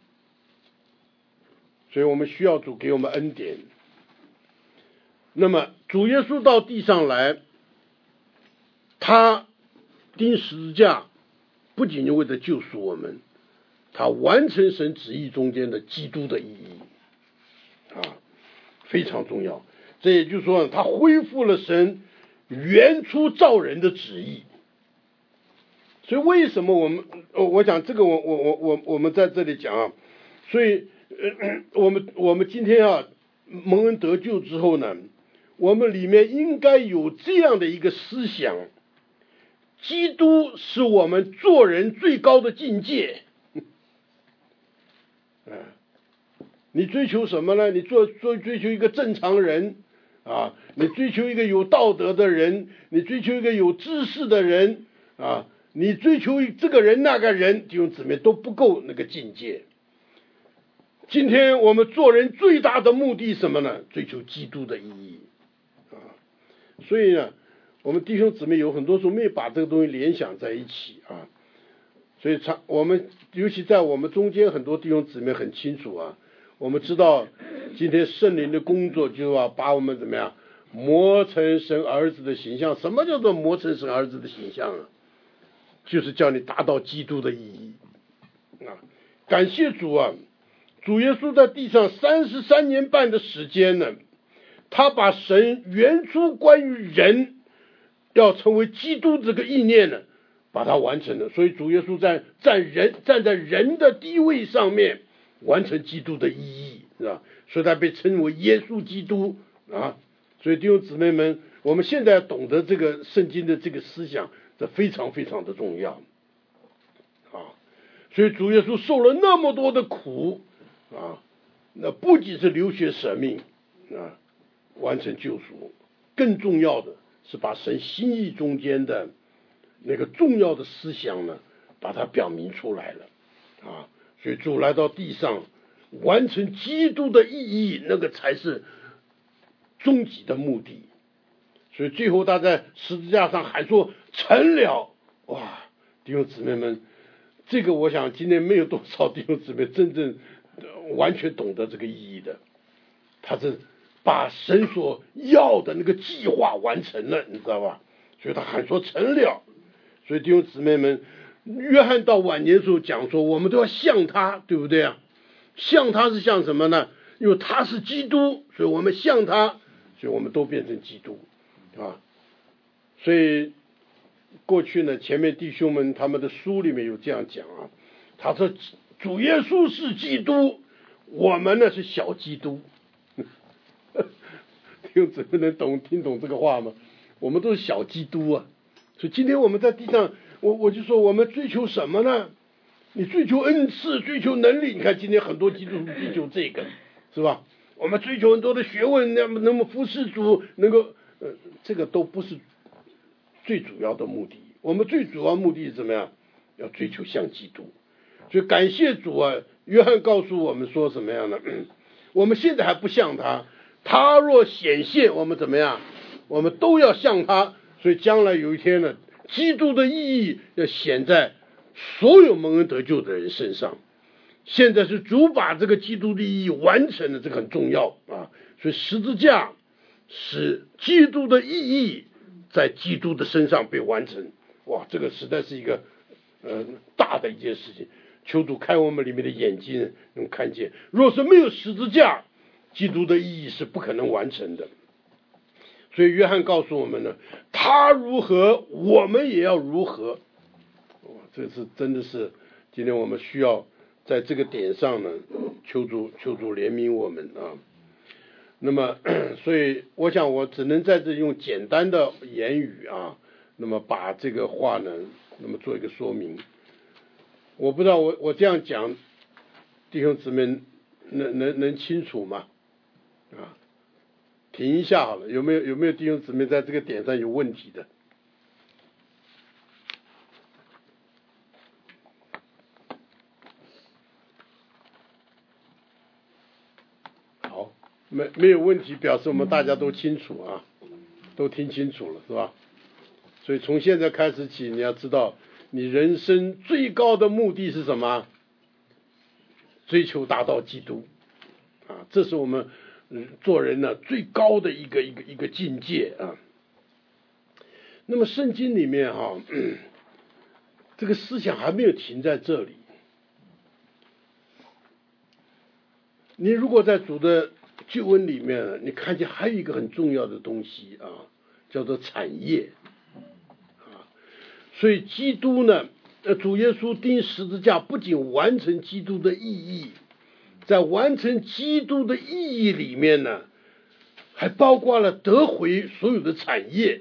所以我们需要主给我们恩典。那么主耶稣到地上来，他钉十字架不仅就为了救赎我们，他完成神旨意中间的基督的意义非常重要。这也就是说，他恢复了神原初造人的旨意。所以为什么我讲这个我们在这里讲所以我们今天蒙恩得救之后呢，我们里面应该有这样的一个思想，基督是我们做人最高的境界你追求什么呢？你追求一个正常人你追求一个有道德的人，你追求一个有知识的人你追求这个人那个人，弟兄姊妹都不够那个境界。今天我们做人最大的目的是什么呢？追求基督的意义所以呢，我们弟兄姊妹有很多时候没有把这个东西联想在一起所以我们尤其在我们中间很多弟兄姊妹很清楚啊，我们知道今天圣灵的工作就是要把我们怎么样磨成神儿子的形象。什么叫做磨成神儿子的形象啊？就是叫你达到基督的意义啊！感谢主啊！主耶稣在地上33年半的时间呢，他把神原初关于人要成为基督这个意念呢，把它完成了。所以主耶稣站在人的地位上面，完成基督的意义，是吧？所以他被称为耶稣基督啊！所以弟兄姊妹们，我们现在懂得这个圣经的这个思想，这非常非常的重要啊！所以主耶稣受了那么多的苦啊，那不仅是流血舍命啊，完成救赎，更重要的是把神心意中间的那个重要的思想呢，把它表明出来了啊！所以主来到地上，完成基督的意义，那个才是终极的目的。所以最后他在十字架上喊说成了。哇，弟兄姊妹们，这个我想今天没有多少弟兄姊妹真正完全懂得这个意义的。他是把神所要的那个计划完成了，你知道吧？所以他喊说成了。所以弟兄姊妹们，约翰到晚年的时候讲说，我们都要像他，对不对啊？像他是像什么呢？因为他是基督，所以我们像他，所以我们都变成基督啊。所以过去呢，前面弟兄们他们的书里面有这样讲啊，他说主耶稣是基督，我们呢是小基督。弟兄姊妹能听懂这个话吗？我们都是小基督啊。所以今天我们在地上，我就说我们追求什么呢？你追求恩赐，追求能力。你看今天很多基督徒追求这个，是吧？我们追求很多的学问，那么服侍主，能够这个都不是最主要的目的。我们最主要目的是怎么样？要追求像基督。所以感谢主啊！约翰告诉我们说什么样呢？我们现在还不像他，他若显现，我们怎么样？我们都要像他。所以将来有一天呢，基督的意义要显在所有蒙恩得救的人身上。现在是主把这个基督的意义完成了，这个很重要啊！所以十字架使基督的意义在基督的身上被完成。哇，这个实在是一个大的一件事情。求主开我们里面的眼睛，能看见，若是没有十字架，基督的意义是不可能完成的。所以约翰告诉我们呢，他如何，我们也要如何。这是真的是今天我们需要在这个点上呢，求主怜悯我们啊。那么所以我想我只能在这用简单的言语啊，那么把这个话呢，那么做一个说明。我不知道我这样讲，弟兄姊妹能清楚吗？啊，停一下好了，有没有弟兄姊妹在这个点上有问题的？好，没有问题，表示我们大家都清楚啊，都听清楚了，是吧？所以从现在开始起，你要知道，你人生最高的目的是什么？追求达到基督啊，这是我们做人呢最高的一个境界啊。那么圣经里面这个思想还没有停在这里。你如果在主的救恩里面，你看见还有一个很重要的东西啊，叫做产业啊。所以基督呢，主耶稣钉十字架不仅完成基督的意义，在完成基督的意义里面呢，还包括了得回所有的产业。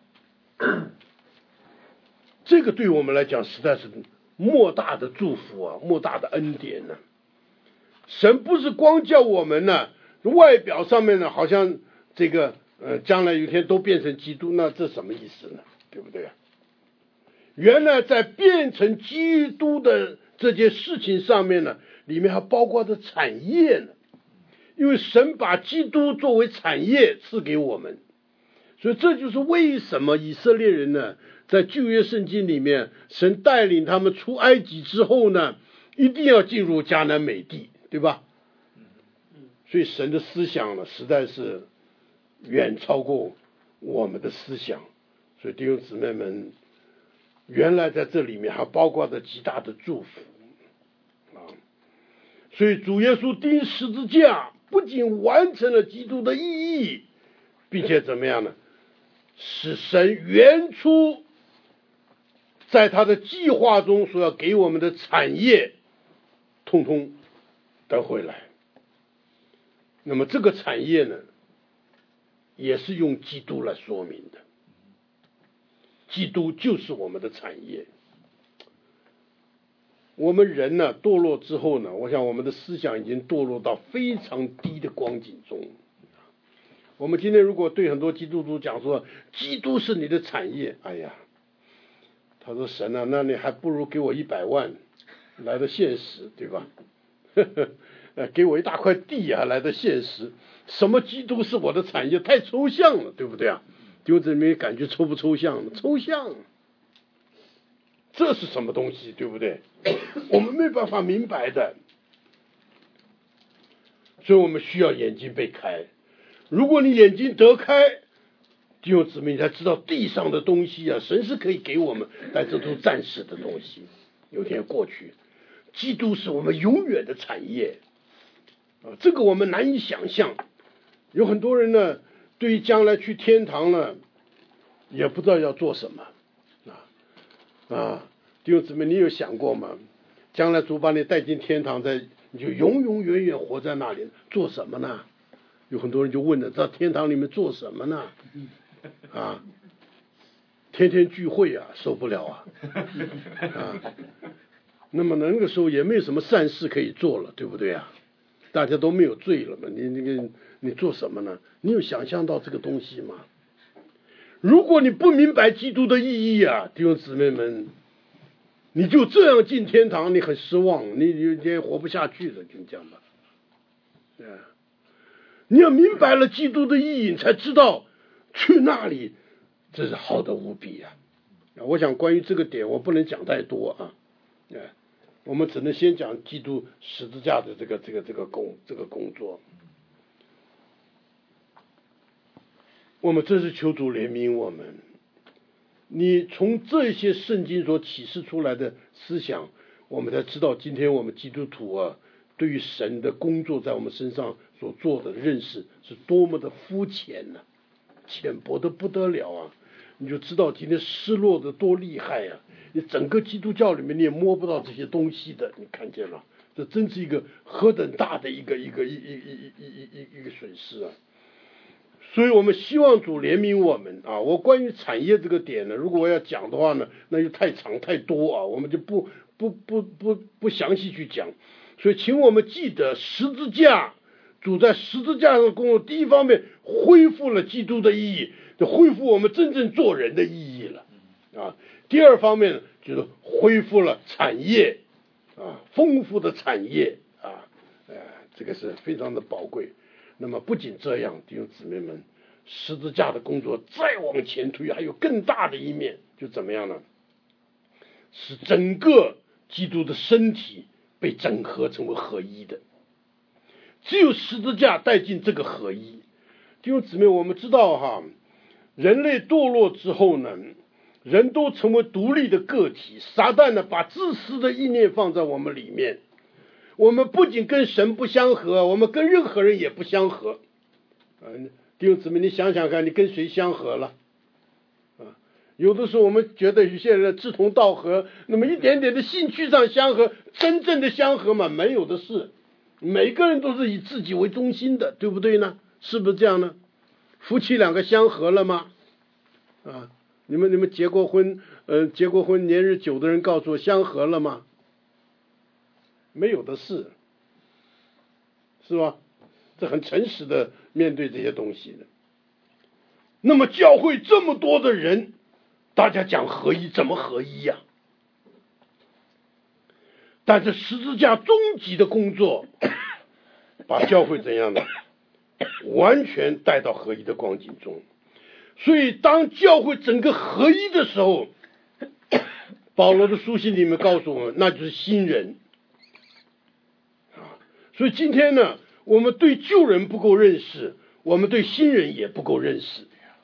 这个对我们来讲实在是莫大的祝福啊，莫大的恩典呢。神不是光叫我们呢，外表上面呢好像这个将来有一天都变成基督，那这什么意思呢？对不对啊？原来在变成基督的这件事情上面呢，里面还包括着产业呢。因为神把基督作为产业赐给我们， 所以这就是为什么以色列人呢，在旧约圣经里面，神带领他们出埃及之后呢，一定要进入迦南美地，对吧？所以神的思想呢，实在是远超过我们的思想。所以弟兄姊妹们，原来在这里面还包括着极大的祝福啊！所以主耶稣钉十字架，不仅完成了基督的意义，并且怎么样呢？使神原初在他的计划中所要给我们的产业，通通得回来。那么这个产业呢，也是用基督来说明的。基督就是我们的产业。我们人呢，堕落之后呢，我想我们的思想已经堕落到非常低的光景中。我们今天如果对很多基督徒讲说，基督是你的产业，哎呀，他说神啊，那你还不如给我100万来的现实，对吧？给我一大块地啊，来的现实。什么基督是我的产业，太抽象了，对不对啊？弟兄姊妹，感觉抽不抽象？抽象。这是什么东西，对不对？我们没办法明白的，所以我们需要眼睛被开。如果你眼睛得开，弟兄姊妹，你才知道地上的东西啊，神是可以给我们，但这都是暂时的东西，有天过去。基督是我们永远的产业啊，这个我们难以想象。有很多人呢，对于将来去天堂呢，也不知道要做什么弟兄姊妹，你有想过吗？将来主把你带进天堂，你就永永远远活在那里，做什么呢？有很多人就问了，在天堂里面做什么呢？天天聚会啊，受不了那么那个时候也没有什么善事可以做了，对不对啊？大家都没有罪了嘛，你做什么呢？你有想象到这个东西吗？如果你不明白基督的意义啊，弟兄姊妹们，你就这样进天堂，你很失望，你也活不下去的，就这样吧。你要明白了基督的意义，你才知道去那里，这是好的无比啊！我想关于这个点，我不能讲太多啊，我们只能先讲基督十字架的这个工作。我们真是求主怜悯我们。你从这些圣经所启示出来的思想，我们才知道今天我们基督徒啊，对于神的工作在我们身上所做的认识是多么的肤浅呢，浅薄的不得了啊！你就知道今天失落的多厉害啊！你整个基督教里面你也摸不到这些东西的，你看见了？这真是一个何等大的一个损失啊！所以我们希望主怜悯我们啊！我关于产业这个点呢，如果我要讲的话呢，那就太长太多啊，我们就不详细去讲。所以请我们记得十字架，主在十字架上工作，第一方面恢复了基督的意义，就恢复我们真正做人的意义了啊。第二方面就是恢复了产业啊，丰富的产业啊，这个是非常的宝贵。那么不仅这样，弟兄姊妹们，十字架的工作再往前推，还有更大的一面，就怎么样呢？使整个基督的身体被整合成为合一的。只有十字架带进这个合一。弟兄姊妹，我们知道人类堕落之后呢，人都成为独立的个体，撒旦呢把自私的意念放在我们里面。我们不仅跟神不相合，我们跟任何人也不相合。弟兄姊妹，你想想看，你跟谁相合了？有的时候我们觉得有些人志同道合，那么一点点的兴趣上相合，真正的相合嘛，没有的事。每个人都是以自己为中心的，对不对呢？是不是这样呢？夫妻两个相合了吗？你们结过婚年日久的人告诉我，相合了吗？没有的事，是吧？这很诚实的面对这些东西的。那么教会这么多的人，大家讲合一，怎么合一呀？但是十字架终极的工作，把教会怎样的完全带到合一的光景中。 所以当教会整个合一的时候，保罗的书信里面告诉我们，那就是新人啊。所以今天呢，我们对旧人不够认识，我们对新人也不够认识，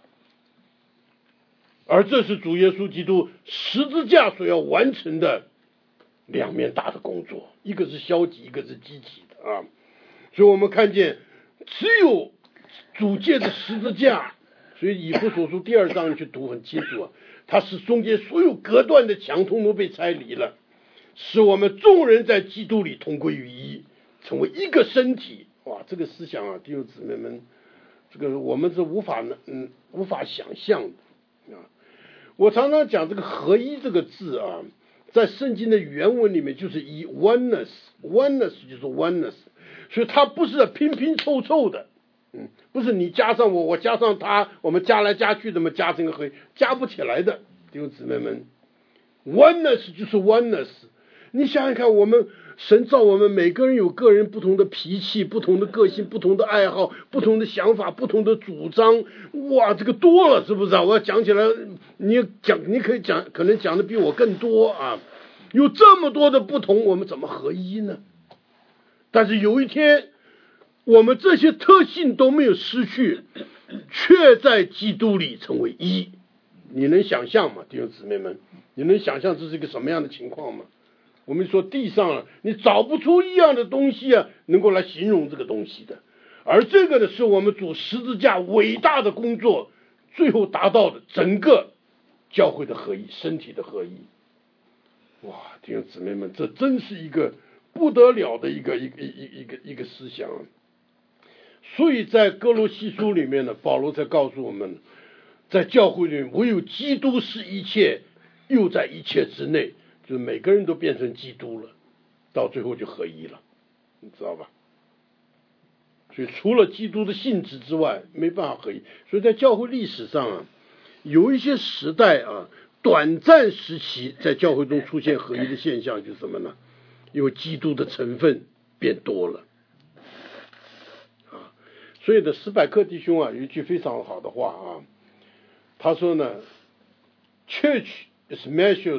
而这是主耶稣基督十字架所要完成的两面大的工作，一个是消极，一个是积极的啊。所以我们看见只有主借着十字架，所以以弗所书第2章去读很清楚啊，它是中间所有隔断的墙通通被拆离了，使我们众人在基督里同归于一，成为一个身体。哇，这个思想啊，弟兄姊妹们，这个我们是无法想象的啊。我常常讲这个合一这个字啊，在圣经的原文里面就是一 oneness 就是 oneness， 所以它不是拼拼凑凑的，不是你加上我加上他，我们加来加去的嘛，加成个合一，加不起来的。弟兄姊妹们， oneness 就是 oneness。 你想想看，我们神造我们每个人有个人不同的脾气，不同的个性，不同的爱好，不同的想法，不同的主张，哇，这个多了，是不是啊？我要讲起来，你可以讲，可能讲的比我更多啊。有这么多的不同，我们怎么合一呢？但是有一天，我们这些特性都没有失去，却在基督里成为一。你能想象吗，弟兄姊妹们？你能想象这是一个什么样的情况吗？我们说地上你找不出一样的东西啊，能够来形容这个东西的。而这个呢，是我们主十字架伟大的工作，最后达到的整个教会的合一，身体的合一。哇，弟兄姊妹们，这真是一个不得了的一个思想。所以在哥罗西书里面呢，保罗才告诉我们，在教会里面唯有基督是一切，又在一切之内，就是每个人都变成基督了，到最后就合一了，你知道吧？所以除了基督的性质之外，没办法合一。所以在教会历史上啊，有一些时代啊，短暂时期在教会中出现合一的现象，就是什么呢？因为基督的成分变多了啊。所以的史百克弟兄啊，有一句非常好的话啊，他说呢 ，Church is measured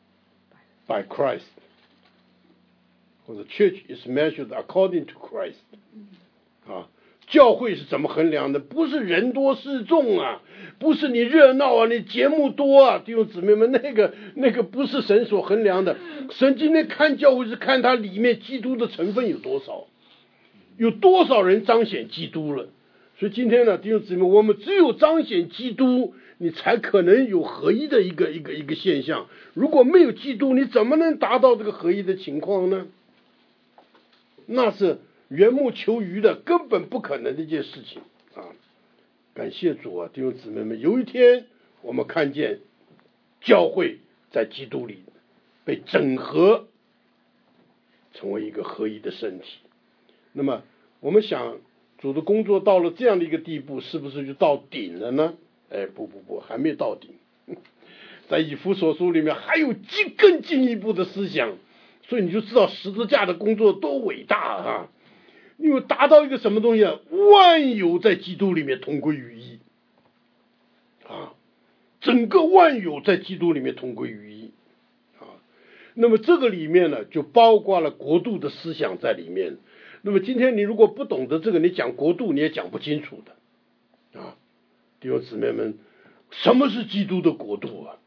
by Christ， 或者 Church is measured according to Christ。啊，教会是怎么衡量的？不是人多势众啊，不是你热闹啊，你节目多啊，弟兄姊妹们，那个不是神所衡量的。神今天看教会是看它里面基督的成分有多少，有多少人彰显基督了。所以今天呢，弟兄姊妹，我们只有彰显基督，你才可能有合一的一个现象。如果没有基督，你怎么能达到这个合一的情况呢？那是缘木求鱼的，根本不可能的一件事情啊！感谢主啊，弟兄姊妹们，有一天我们看见教会在基督里被整合，成为一个合一的身体。那么我们想，主的工作到了这样的一个地步，是不是就到顶了呢？不，还没到顶。在以弗所书里面还有更进一步的思想，所以你就知道十字架的工作多伟大啊！因为达到一个什么东西啊？万有在基督里面同归于一啊，整个万有在基督里面同归于一啊。那么这个里面呢，就包括了国度的思想在里面。那么今天你如果不懂得这个，你讲国度你也讲不清楚的啊。弟兄姊妹们，什么是基督的国度啊？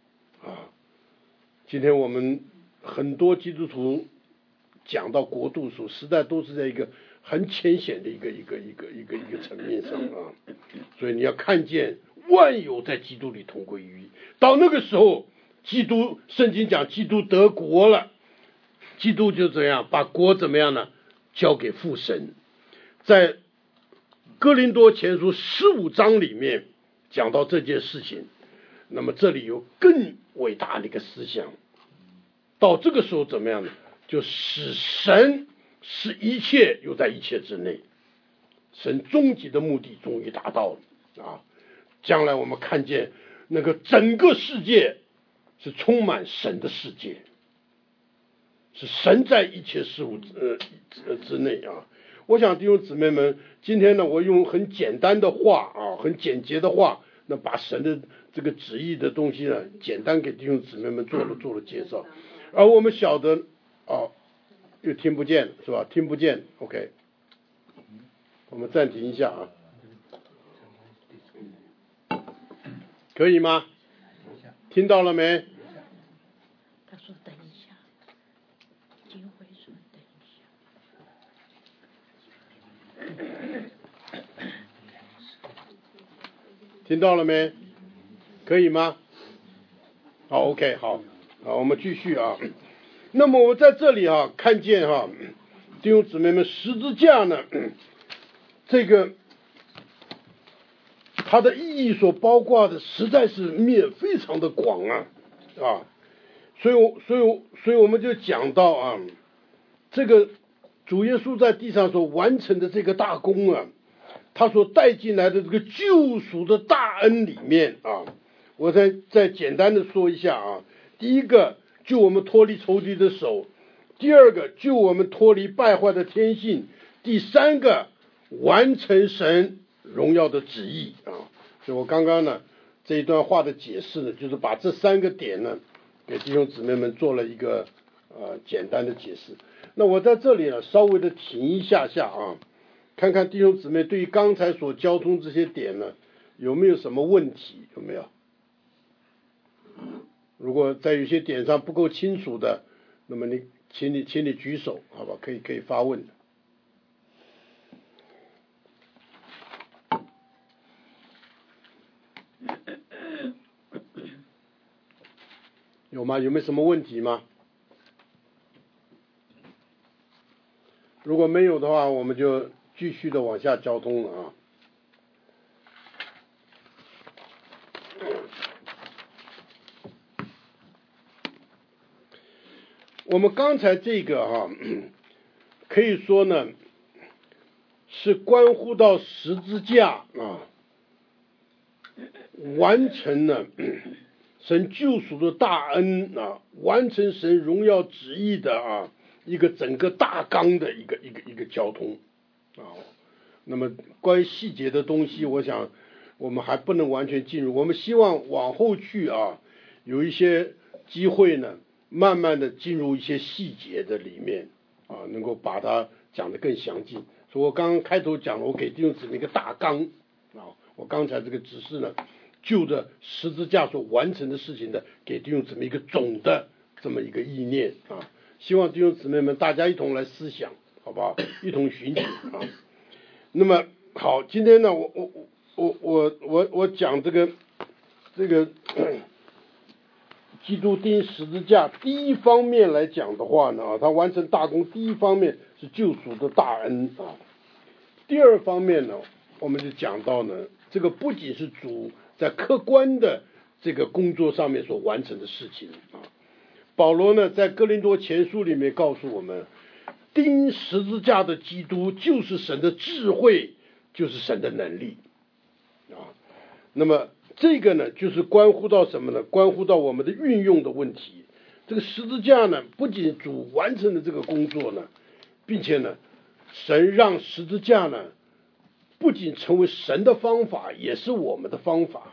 今天我们很多基督徒讲到国度时，实在都是在一个很浅显的一个层面上啊。所以你要看见万有在基督里同归于一。到那个时候，圣经讲基督得国了，基督就怎样把国怎么样呢？交给父神。在哥林多前书15章里面讲到这件事情，那么这里有更伟大的一个思想。到这个时候怎么样呢？就使神使一切又在一切之内，神终极的目的终于达到了啊！将来我们看见那个整个世界是充满神的世界，是神在一切事物之内啊！我想弟兄姊妹们，今天呢，我用很简单的话啊，很简洁的话那把神的这个旨意的东西呢，简单给弟兄姊妹们做了介绍，而我们晓得又听不见是吧？听不见 ，OK， 我们暂停一下啊，可以吗？听到了没？ 他说等一下，金辉说等一下。 听到了没？可以吗？好 ，OK， 好，我们继续啊。那么我在这里看见弟兄姊妹们，十字架呢，这个它的意义所包括的实在是面非常的广啊，所以我们就讲到这个主耶稣在地上所完成的这个大功他所带进来的这个救赎的大恩里面我再简单的说一下第一个，救我们脱离仇敌的手；第二个，救我们脱离败坏的天性；第三个，完成神荣耀的旨意所以我刚刚呢这一段话的解释呢，就是把这三个点呢给弟兄姊妹们做了一个简单的解释。那我在这里呢稍微的停一下看看弟兄姊妹对于刚才所交通这些点呢有没有什么问题？有没有？如果在有些点上不够清楚的，那么请你举手，好吧？可以发问的。有吗？有没有什么问题吗？如果没有的话，我们就继续的往下交通了我们刚才这个可以说呢是关乎到十字架完成了神救赎的大恩完成神荣耀旨意的一个整个大纲的一个交通那么关于细节的东西，我想我们还不能完全进入，我们希望往后去有一些机会呢慢慢的进入一些细节的里面能够把它讲得更详尽。所以我刚刚开头讲了，我给弟兄姊妹一个大纲我刚才这个只是呢就着十字架所完成的事情的，给弟兄姊妹一个总的这么一个意念希望弟兄姊妹们大家一同来思想，好不好？一同寻求那么好，今天呢我讲这个基督钉十字架，第一方面来讲的话呢他完成大功，第一方面是救赎的大恩第二方面呢，我们就讲到呢，这个不仅是主在客观的这个工作上面所完成的事情保罗呢在哥林多前书里面告诉我们，钉十字架的基督就是神的智慧，就是神的能力那么这个呢就是关乎到什么呢？关乎到我们的运用的问题。这个十字架呢不仅主完成了这个工作呢，并且呢神让十字架呢不仅成为神的方法，也是我们的方法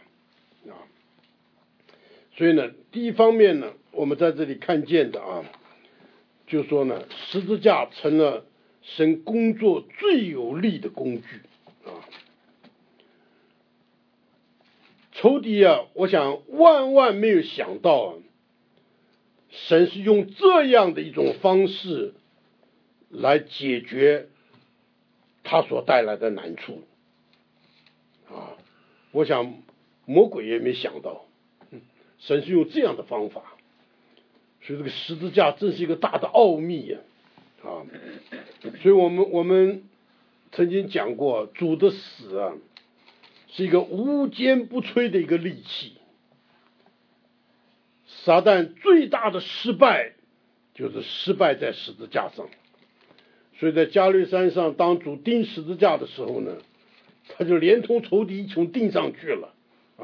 所以呢第一方面呢我们在这里看见的就是说呢十字架成了神工作最有力的工具仇敌我想万没有想到神是用这样的一种方式来解决他所带来的难处我想魔鬼也没想到神是用这样的方法，所以这个十字架真是一个大的奥秘所以我们曾经讲过，主的死是一个无坚不摧的一个利器。撒旦最大的失败就是失败在十字架上，所以在加略山上当主钉十字架的时候呢，他就连同仇敌一同钉上去了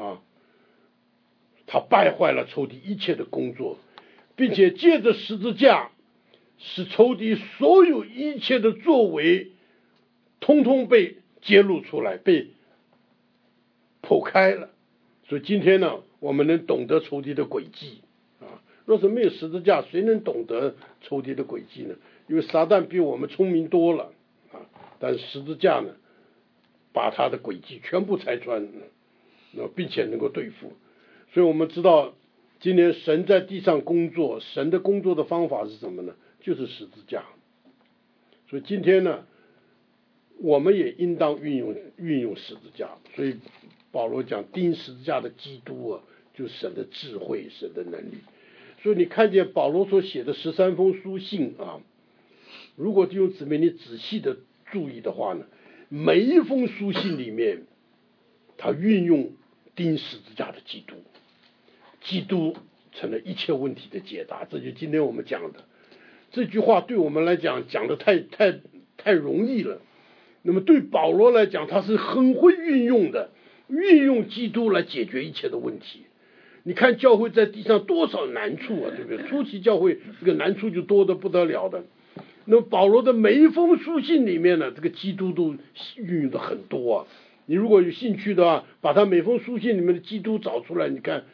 他败坏了仇敌一切的工作，并且借着十字架使仇敌所有一切的作为通通被揭露出来，被剖开了所以今天呢，我们能懂得仇敌的诡计啊。若是没有十字架，谁能懂得仇敌的诡计呢？因为撒旦比我们聪明多了啊，但十字架呢，把他的诡计全部拆穿，并且能够对付。所以我们知道，今天神在地上工作，神的工作的方法是什么呢？就是十字架。所以今天呢，我们也应当运用十字架。所以保罗讲钉十字架的基督啊，就是神的智慧，神的能力。所以你看见保罗所写的13封书信啊，如果弟兄姊妹你仔细的注意的话呢，每一封书信里面，他运用钉十字架的基督，基督成了一切问题的解答。这就今天我们讲的这句话，对我们来讲讲的太容易了。那么对保罗来讲，他是很会运用基督来解决一切的问题。你看教会在地上多少难处啊，对不对？初期教会这个难处就多得不得了的。那么保罗的每一封书信里面呢，这个基督都运用的很多啊。你如果有兴趣的话，把他每封书信里面的基督找出来，你看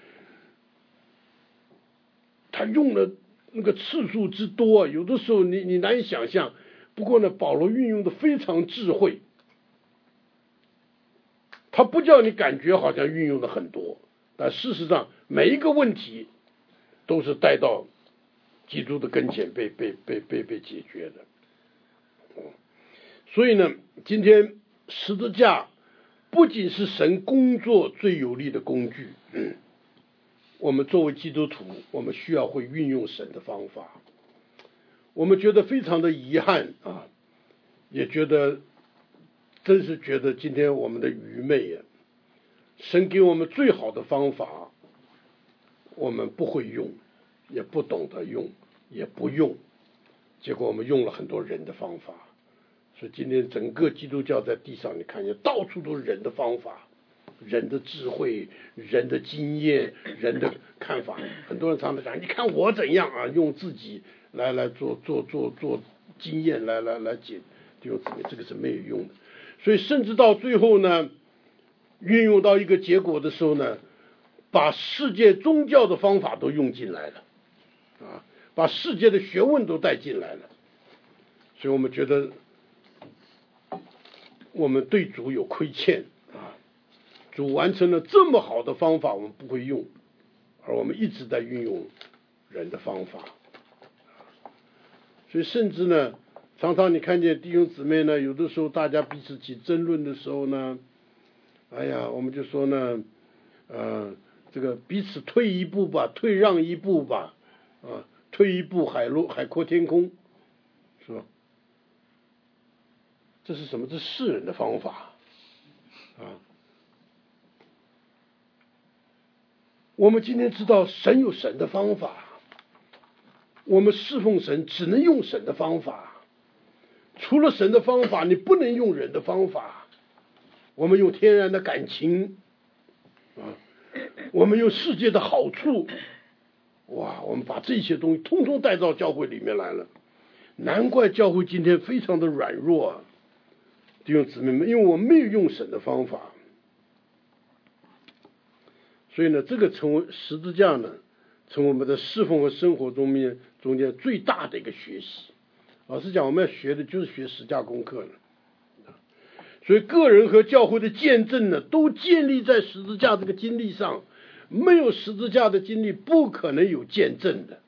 他用了那个次数之多，有的时候你难以想象。不过呢，保罗运用的非常智慧，他不叫你感觉好像运用的很多，但事实上每一个问题都是带到基督的跟前被解决的。所以呢，今天十字架不仅是神工作最有力的工具，我们作为基督徒，我们需要会运用神的方法。我们觉得非常的遗憾啊，也真是觉得今天我们的愚昧啊，神给我们最好的方法，我们不会用，也不懂得用，也不用，结果我们用了很多人的方法。所以今天整个基督教在地上，你看见到处都是人的方法，人的智慧，人的经验，人的看法。很多人常常讲，你看我怎样啊，用自己来做经验来解弟兄姊妹，这个是没有用的。所以甚至到最后呢，运用到一个结果的时候呢，把世界宗教的方法都用进来了啊，把世界的学问都带进来了。所以我们觉得我们对主有亏欠啊，主完成了这么好的方法，我们不会用，而我们一直在运用人的方法。所以甚至呢，常常你看见弟兄姊妹呢，有的时候大家彼此起争论的时候呢，哎呀，我们就说呢，这个彼此退一步吧，退让一步吧，退一步海阔天空，是吧？这是什么？这是世人的方法啊！我们今天知道神有神的方法。我们侍奉神只能用神的方法，除了神的方法，你不能用人的方法。我们用天然的感情我们用世界的好处，哇，我们把这些东西通通带到教会里面来了。难怪教会今天非常的软弱啊，弟兄姊妹们，因为我们没有用神的方法。所以呢，这个成为十字架呢，成为我们的侍奉和生活中间最大的一个学习。老实讲，我们要学的就是学十架功课了。所以个人和教会的见证呢，都建立在十字架这个经历上。没有十字架的经历，不可能有见证的。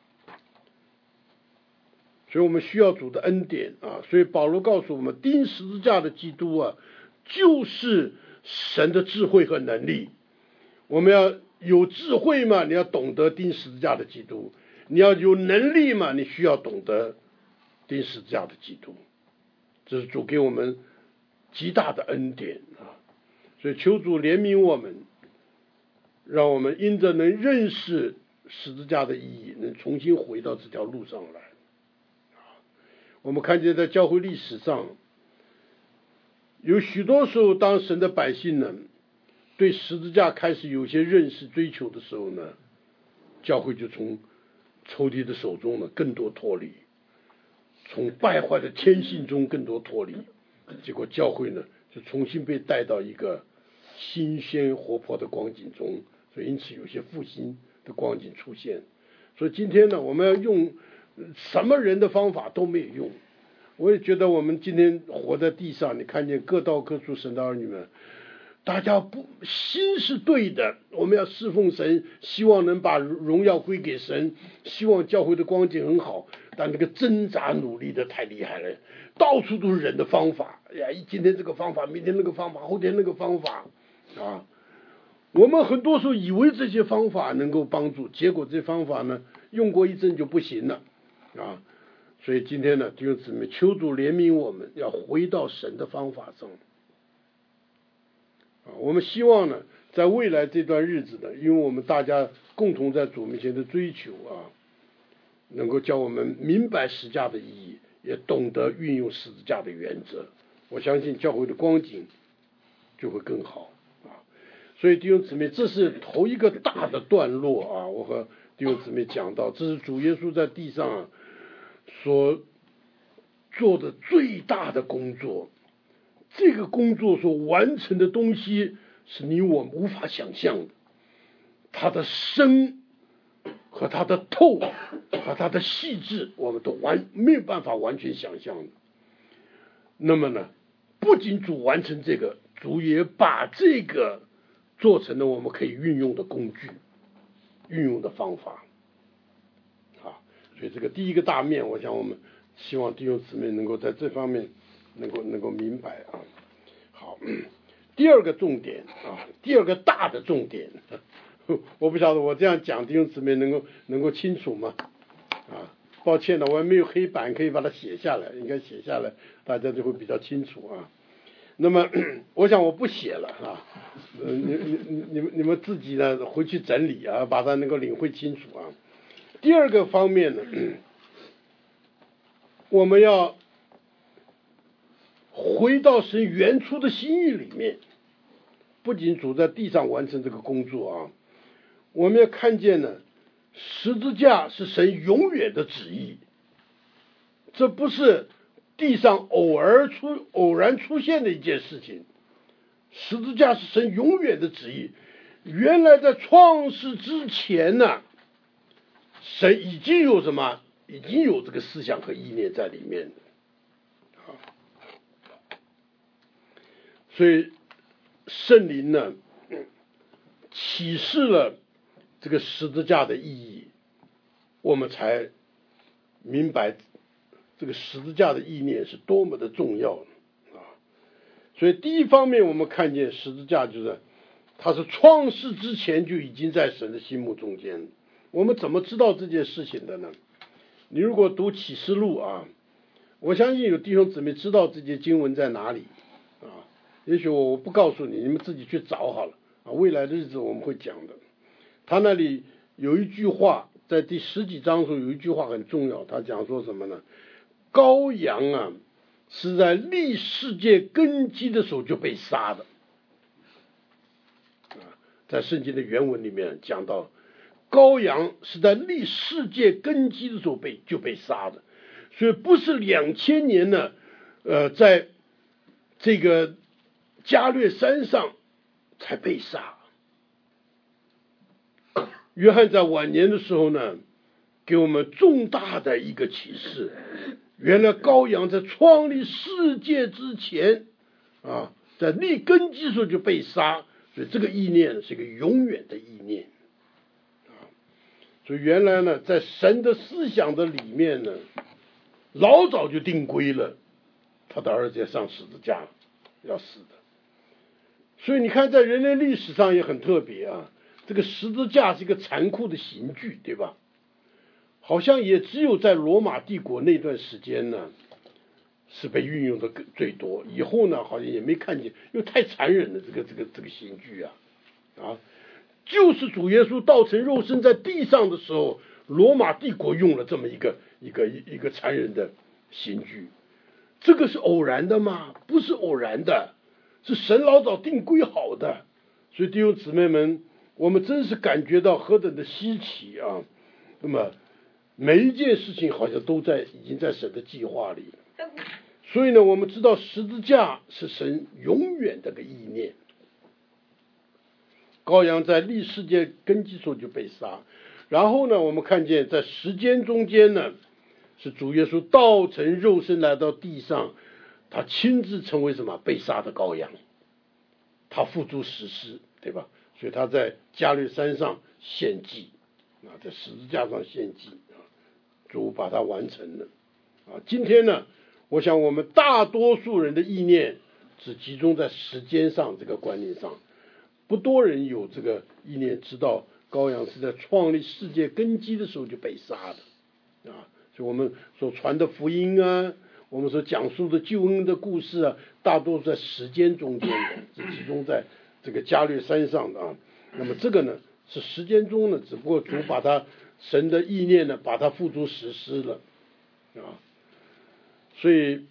所以我们需要主的恩典啊。所以保罗告诉我们，钉十字架的基督啊，就是神的智慧和能力。我们要有智慧嘛，你要懂得钉十字架的基督；你要有能力嘛，你需要懂得钉十字架的基督。这是主给我们极大的恩典啊！所以求主怜悯我们，让我们因着能认识十字架的意义，能重新回到这条路上来。我们看见在教会历史上，有许多时候，当神的百姓呢，对十字架开始有些认识追求的时候呢，教会就从仇敌的手中呢更多脱离，从败坏的天性中更多脱离，结果教会呢就重新被带到一个新鲜活泼的光景中，所以因此有些复兴的光景出现。所以今天呢，我们要用什么人的方法都没有用。我也觉得我们今天活在地上，你看见各道各处神的儿女们，大家心是对的，我们要侍奉神，希望能把荣耀归给神，希望教会的光景很好，但那个挣扎努力的太厉害了，到处都是人的方法，呀，今天这个方法，明天那个方法，后天那个方法啊。我们很多时候以为这些方法能够帮助，结果这些方法呢，用过一阵就不行了啊。所以今天呢，弟兄姊妹，求主怜悯我们，要回到神的方法上啊。我们希望呢，在未来这段日子呢，因为我们大家共同在主面前的追求啊，能够叫我们明白十字架的意义，也懂得运用十字架的原则。我相信教会的光景就会更好啊。所以弟兄姊妹，这是头一个大的段落啊。我和弟兄姊妹讲到，这是主耶稣在地上所做的最大的工作。这个工作所完成的东西是你我无法想象的，它的深和它的透和它的细致，我们都没有办法完全想象的。那么呢，不仅主完成这个，主也把这个做成了我们可以运用的工具，运用的方法啊。所以这个第一个大面，我想我们希望弟兄姊妹能够在这方面能够明白啊。好，第二个重点啊，第二个大的重点，我不晓得我这样讲弟兄姊妹能够清楚吗？啊，抱歉了，我还没有黑板可以把它写下来，应该写下来，大家就会比较清楚啊。那么我想我不写了啊，你们自己呢回去整理啊，把它能够领会清楚啊。第二个方面呢，我们要回到神原初的心意里面，不仅主在地上完成这个工作啊，我们要看见呢，十字架是神永远的旨意，这不是地上偶然出现的一件事情。十字架是神永远的旨意，原来在创世之前呢，神已经有什么？已经有这个思想和意念在里面的。所以圣灵呢启示了这个十字架的意义，我们才明白这个十字架的意念是多么的重要啊！所以第一方面，我们看见十字架就是它是创世之前就已经在神的心目中间。我们怎么知道这件事情的呢？你如果读启示录啊，我相信有弟兄姊妹知道这些经文在哪里啊。也许我不告诉你，你们自己去找好了啊。未来的日子我们会讲的。他那里有一句话，在第十几章的时候有一句话很重要，他讲说什么呢？羔羊啊，是在立世界根基的时候就被杀的。在圣经的原文里面讲到，羔羊是在立世界根基的时候就被杀的，所以不是2000年呢，在这个加略山上才被杀。约翰在晚年的时候呢，给我们重大的一个启示，原来羔羊在创立世界之前啊，在立根基的时候就被杀，所以这个意念是一个永远的意念啊。所以原来呢，在神的思想的里面呢，老早就定规了，他的儿子要上十字架要死的。所以你看，在人类历史上也很特别啊，这个十字架是一个残酷的刑具，对吧？好像也只有在罗马帝国那段时间呢，是被运用的最多。以后呢，好像也没看见，因为太残忍了，这个刑具啊，就是主耶稣道成肉身在地上的时候，罗马帝国用了这么一个残忍的刑具。这个是偶然的吗？不是偶然的，是神老早定规好的。所以弟兄姊妹们，我们真是感觉到何等的稀奇啊！那么每一件事情好像已经在神的计划里了。所以呢，我们知道十字架是神永远的个意念羔羊在立世界根基时候就被杀。然后呢，我们看见在时间中间呢，是主耶稣道成肉身来到地上，他亲自成为什么？被杀的羔羊，他付诸实施，对吧？所以他在加略山上献祭啊，在十字架上献祭啊，主把它完成了啊。今天呢，我想我们大多数人的意念只集中在时间上这个观念上，不多人有这个意念知道羔羊是在创立世界根基的时候就被杀的啊。所以我们所传的福音啊，我们所讲述的救恩的故事啊，大多在时间中间的，是集中在这个加略山上的啊。那么这个呢，是时间中呢，只不过主把他神的意念呢，把它付诸实施了啊。所以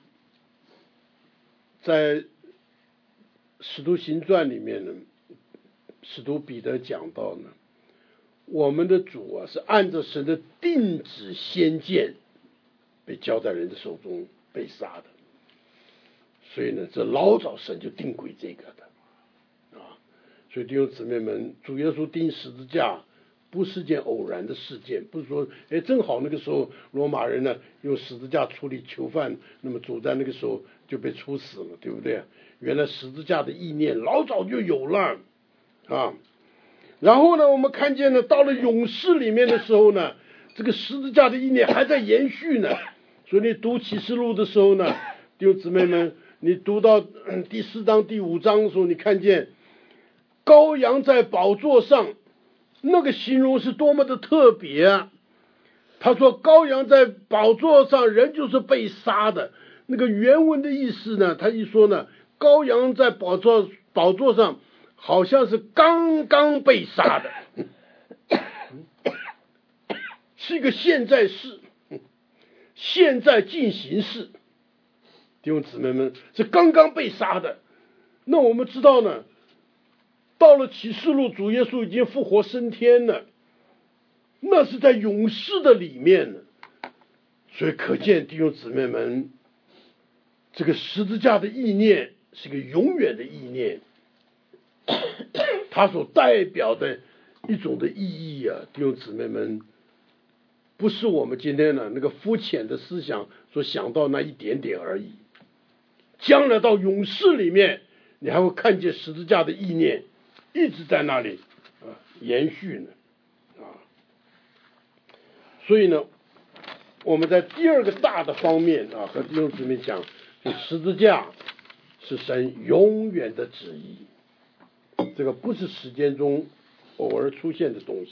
在使徒行传里面呢，使徒彼得讲到呢，我们的主啊，是按照神的定旨先见被交在人的手中被杀的。所以呢，这老早神就定规这个的啊。所以弟兄姊妹们，主耶稣钉十字架不是件偶然的事件，不是说正好那个时候罗马人呢用十字架处理囚犯，那么主在那个时候就被处死了，对不对？原来十字架的意念老早就有了啊。然后呢，我们看见呢，到了勇士里面的时候呢，这个十字架的意念还在延续呢。所以你读启示录的时候呢，弟兄姊妹们，你读到第4章第5章的时候，你看见羔羊在宝座上，那个形容是多么的特别啊。他说羔羊在宝座上，人就是被杀的。那个原文的意思呢，他一说呢，羔羊在宝座上好像是刚刚被杀的，是一个现在式，现在进行式。弟兄姊妹们，是刚刚被杀的。那我们知道呢，到了启示录，主耶稣已经复活升天了，那是在勇士的里面呢。所以可见弟兄姊妹们，这个十字架的意念是一个永远的意念，它所代表的一种的意义啊，弟兄姊妹们，不是我们今天呢那个肤浅的思想所想到那一点点而已。将来到勇士里面，你还会看见十字架的意念一直在那里延续呢啊。所以呢，我们在第二个大的方面啊，和弟兄姊妹讲，就十字架是神永远的旨意，这个不是时间中偶尔出现的东西。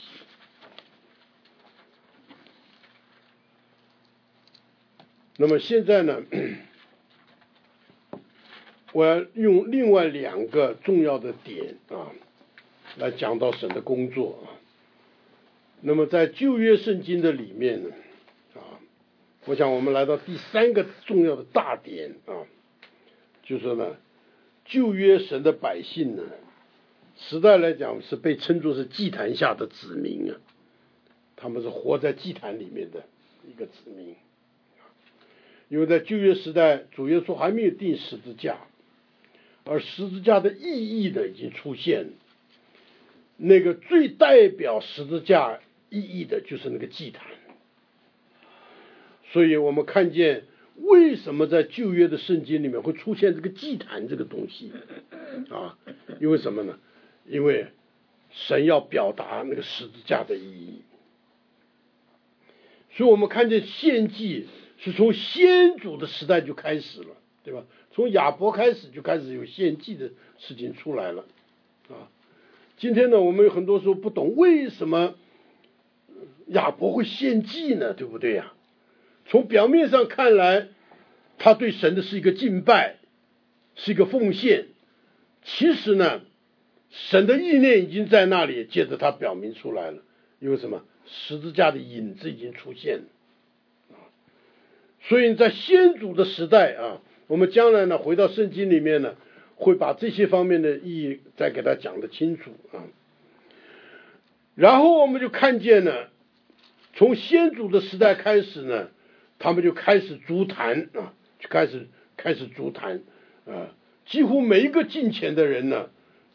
那么现在呢，我要用另外2个重要的点啊，来讲到神的工作啊。那么在旧约圣经的里面呢，啊，我想我们来到第3个重要的大点啊，就是说呢，旧约神的百姓呢，时代来讲是被称作是祭坛下的子民啊，他们是活在祭坛里面的一个子民。因为在旧约时代，主耶稣还没有钉十字架，而十字架的意义呢已经出现了。那个最代表十字架意义的就是那个祭坛。所以我们看见为什么在旧约的圣经里面会出现这个祭坛这个东西啊？因为什么呢？因为神要表达那个十字架的意义。所以我们看见献祭是从先祖的时代就开始了，对吧？从亚伯开始就开始有献祭的事情出来了啊。今天呢，我们有很多时候不懂为什么亚伯会献祭呢，对不对呀？从表面上看来，他对神的是一个敬拜，是一个奉献。其实呢，神的意念已经在那里，借着他表明出来了。因为什么？十字架的影子已经出现了。所以在先祖的时代啊，我们将来呢回到圣经里面呢，会把这些方面的意义再给他讲得清楚啊。然后我们就看见呢，从先祖的时代开始呢，他们就开始筑坛啊，就开始筑坛啊。几乎每一个敬虔的人呢，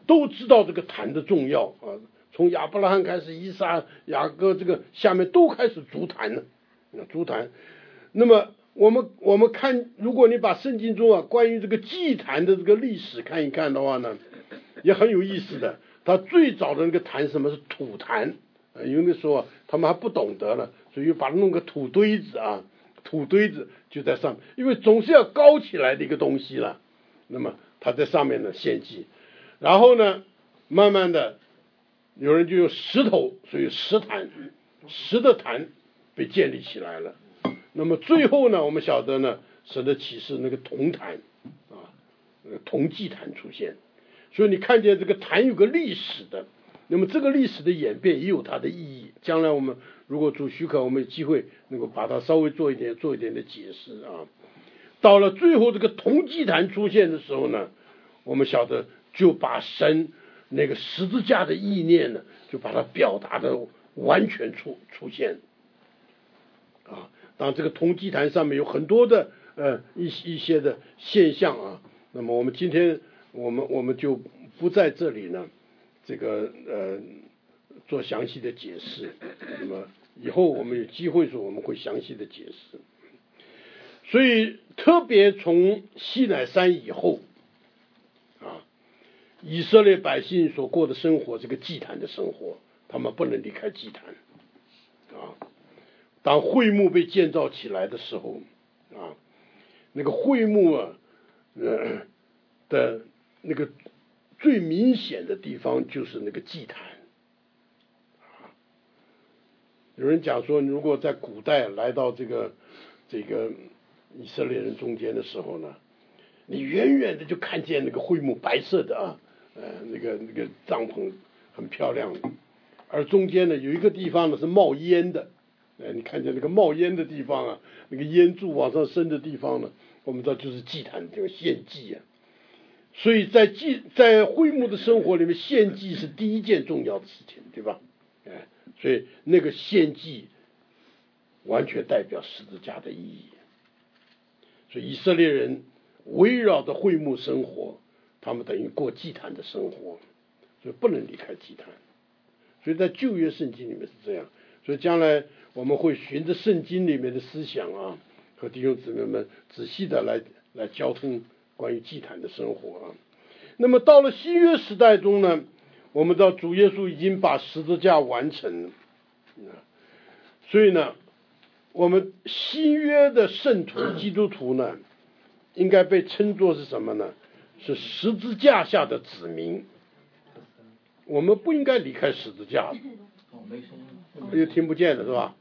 都知道这个坛的重要啊。从亚伯拉罕开始，以撒、雅各，这个下面都开始筑坛了，筑坛。那么我们看，如果你把圣经中啊关于这个祭坛的这个历史看一看的话呢，也很有意思的。他最早的那个坛什么是土坛，因为那时候啊他们还不懂得了，所以把它弄个土堆子啊，土堆子就在上面，因为总是要高起来的一个东西了。那么他在上面呢献祭，然后呢，慢慢的有人就用石头，所以石坛，石的坛被建立起来了。那么最后呢，我们晓得呢，神的启示那个铜坛啊，铜祭坛出现。所以你看见这个坛有个历史的，那么这个历史的演变也有它的意义。将来我们如果主许可，我们有机会能够把它稍微做一点的解释啊。到了最后这个铜祭坛出现的时候呢，我们晓得就把神那个十字架的意念呢，就把它表达的完全出现啊。当然这个铜祭坛上面有很多的一些的现象啊。那么我们今天我们就不在这里呢这个做详细的解释。那么以后我们有机会时候我们会详细的解释。所以特别从西乃山以后啊，以色列百姓所过的生活，这个祭坛的生活，他们不能离开祭坛啊。当会幕被建造起来的时候啊，那个会幕啊的那个最明显的地方就是那个祭坛啊。有人讲说，如果在古代来到这个以色列人中间的时候呢，你远远的就看见那个会幕白色的啊，那个帐篷很漂亮的，而中间呢有一个地方呢是冒烟的，你看见那个冒烟的地方啊，那个烟柱往上升的地方呢，我们知道就是祭坛，这个献祭啊。所以在会幕的生活里面，献祭是第一件重要的事情，对吧？所以那个献祭完全代表十字架的意义。所以以色列人围绕着会幕生活，他们等于过祭坛的生活，所以不能离开祭坛。所以在旧约圣经里面是这样。所以将来我们会循着圣经里面的思想啊，和弟兄姊妹们仔细的来交通关于祭坛的生活啊。那么到了新约时代中呢，我们知道主耶稣已经把十字架完成了，所以呢，我们新约的圣徒基督徒呢，应该被称作是什么呢？是十字架下的子民。我们不应该离开十字架的。又听不见了是吧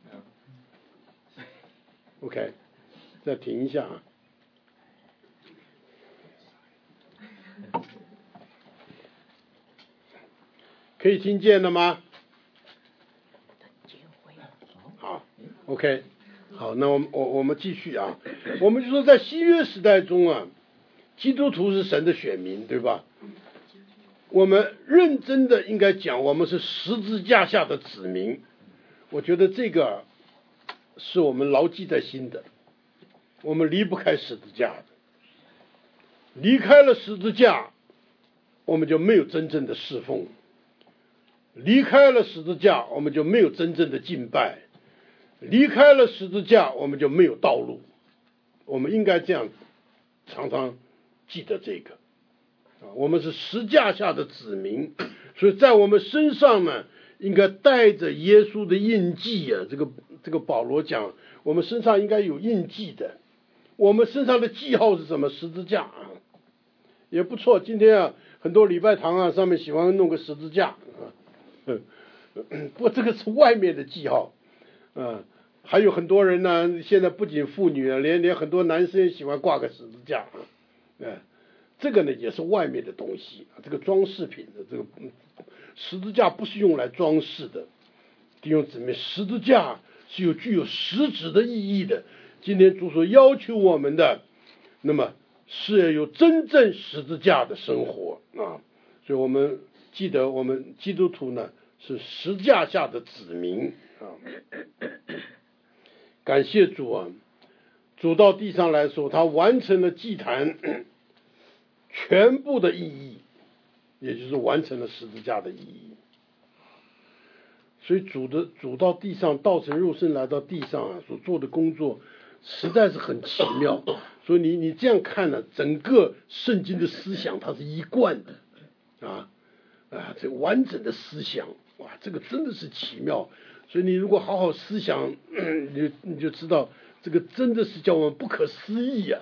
？OK， 再停一下啊。可以听见了吗？好 ，OK， 好，那我们继续啊。我们就说在新约时代中啊，基督徒是神的选民，对吧？我们认真的应该讲，我们是十字架下的子民。我觉得这个是我们牢记在心的，我们离不开十字架的。离开了十字架，我们就没有真正的侍奉；离开了十字架，我们就没有真正的敬拜；离开了十字架，我们就没有道路。我们应该这样常常记得这个。我们是十字架下的子民，所以在我们身上呢，应该带着耶稣的印记啊。这个保罗讲，我们身上应该有印记的。我们身上的记号是什么？十字架啊，也不错。今天啊，很多礼拜堂啊上面喜欢弄个十字架啊，不过这个是外面的记号啊。还有很多人呢，现在不仅妇女啊，连很多男生也喜欢挂个十字架啊。这个呢也是外面的东西，这个装饰品的这个十字架不是用来装饰的，弟兄姊妹，十字架是具有实质的意义的。今天主所要求我们的，那么是要有真正十字架的生活啊。所以我们记得，我们基督徒呢是十字架下的子民啊。感谢主啊，主到地上来说，他完成了祭坛全部的意义也就是完成了十字架的意义。所以主到地上，道成肉身来到地上啊，所做的工作实在是很奇妙。所以你这样看呢，整个圣经的思想它是一贯的这完整的思想，哇，这个真的是奇妙。所以你如果好好思想，你就知道这个真的是叫我们不可思议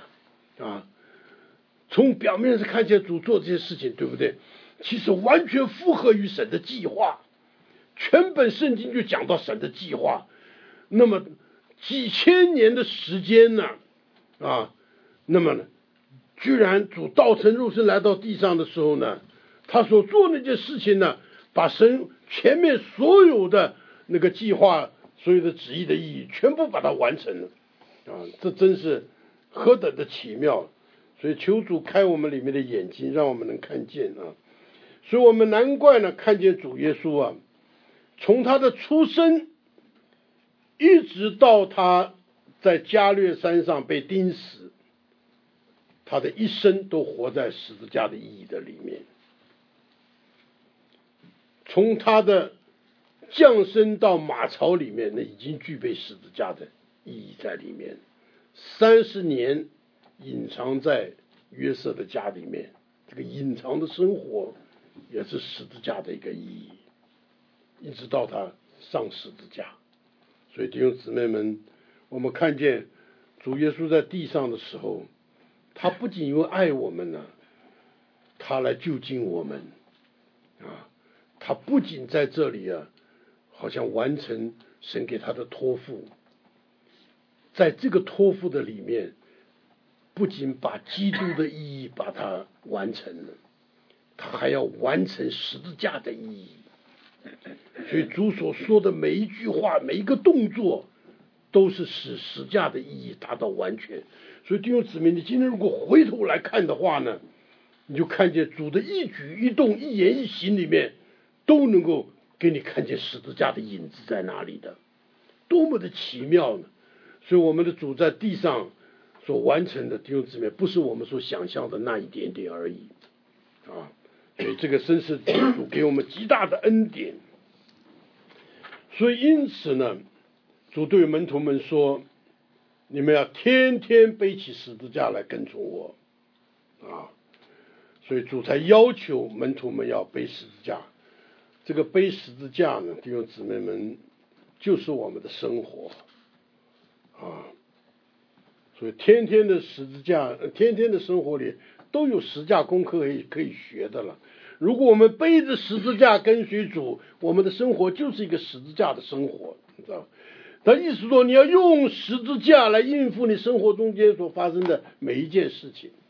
从表面上看起来主做这些事情，对不对？其实完全符合于神的计划。全本圣经就讲到神的计划，那么几千年的时间呢那么呢，居然主道成肉身来到地上的时候呢，他所做那件事情呢，把神前面所有的那个计划、所有的旨意的意义，全部把它完成了这真是何等的奇妙！所以求主开我们里面的眼睛，让我们能看见所以我们难怪呢，看见主耶稣从他的出生一直到他在加略山上被钉死，他的一生都活在十字架的意义的里面。从他的降生到马槽里面，那已经具备十字架的意义在里面。30年隐藏在约瑟的家里面，这个隐藏的生活也是十字架的一个意义，一直到他上十字架。所以弟兄姊妹们，我们看见主耶稣在地上的时候，他不仅因为爱我们他来救赎我们他不仅在这里好像完成神给他的托付，在这个托付的里面，不仅把基督的意义把它完成了，他还要完成十字架的意义。所以主所说的每一句话、每一个动作，都是使十字架的意义达到完全。所以弟兄姊妹，你今天如果回头来看的话呢，你就看见主的一举一动、一言一行里面，都能够给你看见十字架的影子在哪里的，多么的奇妙呢！所以我们的主在地上所完成的，弟兄姊妹，不是我们所想象的那一点点而已所以这个真是主给我们极大的恩典。所以因此呢，主对门徒们说，你们要天天背起十字架来跟从我所以主才要求门徒们要背十字架。这个背十字架呢，弟兄姊妹们，就是我们的生活所以天天的十字架，天天的生活里都有十字架功课可以学的了。如果我们背着十字架跟随主，我们的生活就是一个十字架的生活，你知道吗？他意思说，你要用十字架来应付你生活中间所发生的每一件事情。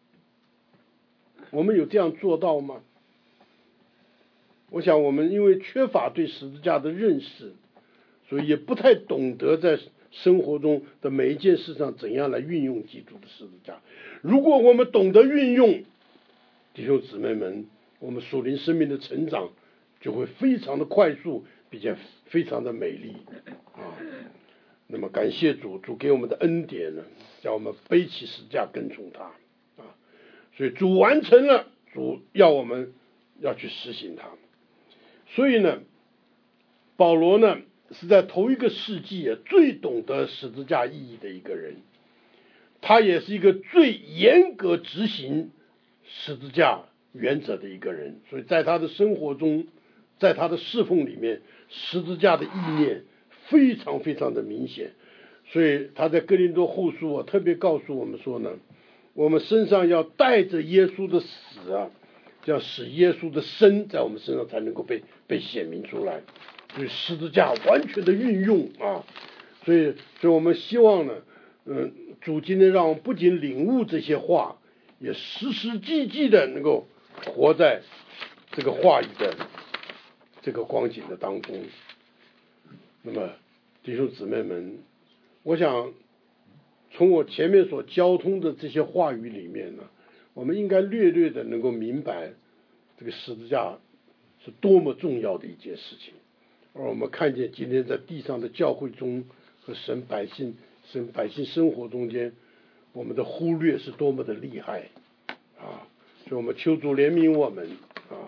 我们有这样做到吗？我想我们因为缺乏对十字架的认识，所以也不太懂得在生活中的每一件事上怎样来运用基督的十字架。如果我们懂得运用，弟兄姊妹们，我们属灵生命的成长就会非常的快速，并且非常的美丽那么感谢主给我们的恩典呢，叫我们背起十字架跟从他所以主完成了，主要我们要去实行它。所以呢，保罗呢是在头一个世纪最懂得十字架意义的一个人，他也是一个最严格执行十字架原则的一个人。所以在他的生活中，在他的侍奉里面，十字架的意念非常非常的明显。所以他在哥林多后书特别告诉我们说呢，我们身上要带着耶稣的死要使耶稣的生在我们身上才能够被显明出来。所以十字架完全的运用所以我们希望呢主今天让我们不仅领悟这些话，也实实际际的能够活在这个话语的这个光景的当中。那么弟兄姊妹们，我想从我前面所交通的这些话语里面呢，我们应该略略的能够明白这个十字架是多么重要的一件事情。而我们看见今天在地上的教会中和神百姓生活中间，我们的忽略是多么的厉害所以我们求主怜悯我们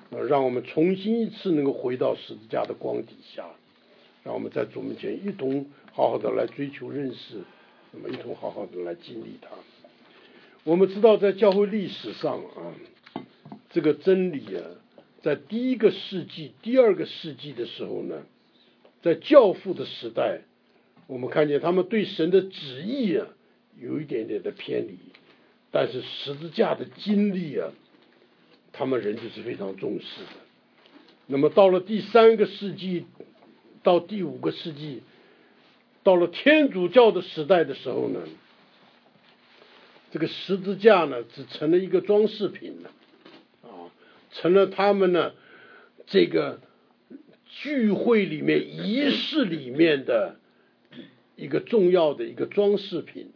让我们重新一次能够回到十字架的光底下，让我们在主面前一同好好的来追求认识，那么一同好好的来经历它。我们知道在教会历史上这个真理在第一个世纪、第二个世纪的时候呢，在教父的时代，我们看见他们对神的旨意有一点点的偏离，但是十字架的经历他们仍旧是非常重视的。那么到了第三个世纪到第五个世纪，到了天主教的时代的时候呢，这个十字架呢只成了一个装饰品了成了他们呢这个聚会里面仪式里面的一个重要的一个装饰品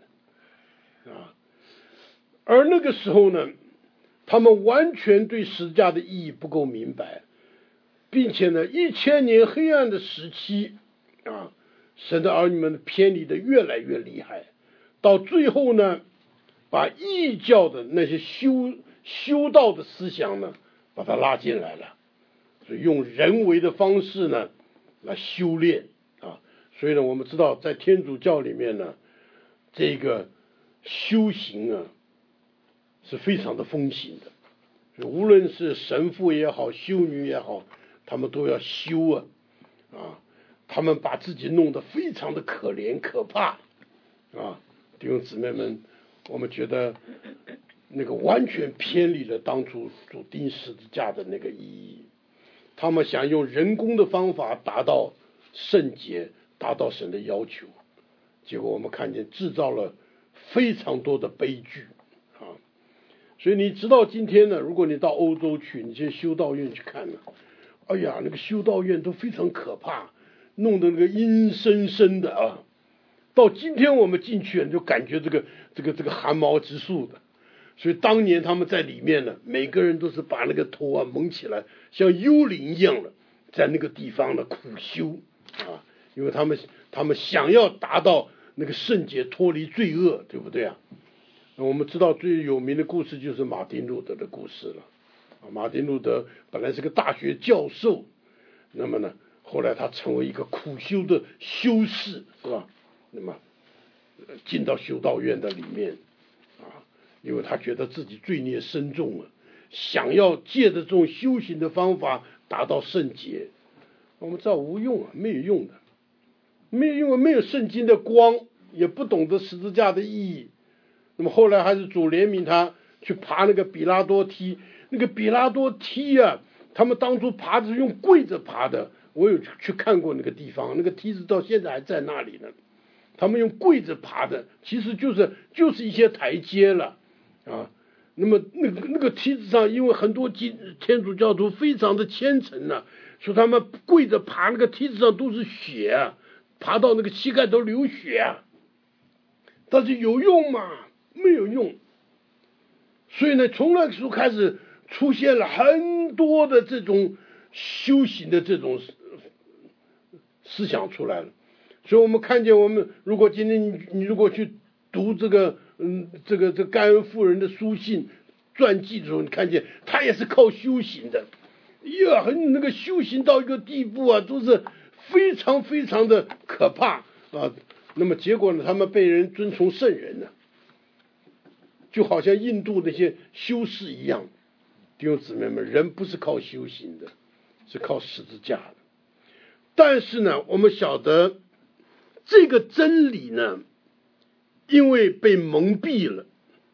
而那个时候呢，他们完全对十字架的意义不够明白，并且呢1000年黑暗的时期神的儿女们偏离的越来越厉害，到最后呢把异教的那些修道的思想呢把它拉进来了，所以用人为的方式呢来修炼所以呢我们知道在天主教里面呢，这个修行是非常的风行的，无论是神父也好，修女也好，他们都要修他们把自己弄得非常的可怜可怕弟兄姊妹们，我们觉得那个完全偏离了当初主钉十字架的那个意义。他们想用人工的方法达到圣洁，达到神的要求，结果我们看见制造了非常多的悲剧所以你知道今天呢，如果你到欧洲去，你去修道院去看呢，哎呀，那个修道院都非常可怕，弄得那个阴森森的到今天我们进去就感觉这个汗毛直竖的。所以当年他们在里面呢，每个人都是把那个头蒙起来，像幽灵一样的在那个地方呢苦修因为他们想要达到那个圣洁，脱离罪恶，对不对我们知道最有名的故事就是马丁路德的故事了马丁路德本来是个大学教授，那么呢后来他成为一个苦修的修士，是吧？那么进到修道院的里面因为他觉得自己罪孽深重想要借着这种修行的方法达到圣洁。我们知道无用没有用的，没有用没有圣经的光，也不懂得十字架的意义。那么后来还是主怜悯他去爬那个比拉多梯，那个比拉多梯他们当初爬的是用跪着爬的，我有去看过那个地方，那个梯子到现在还在那里呢。他们用跪着爬的，其实就是一些台阶了那么那个梯子上，因为很多天主教徒非常的虔诚所以他们跪着爬那个梯子上都是血爬到那个膝盖都流血但是有用吗？没有用。所以呢，从那个时候开始出现了很多的这种修行的这种思想出来了。所以我们看见，我们如果今天你如果去读这个甘恩夫人的书信传记的时候，你看见他也是靠修行的那个修行到一个地步都是非常非常的可怕那么结果呢，他们被人尊崇圣人就好像印度那些修士一样。弟兄姊妹们，人不是靠修行的，是靠十字架的。但是呢，我们晓得这个真理呢，因为被蒙蔽了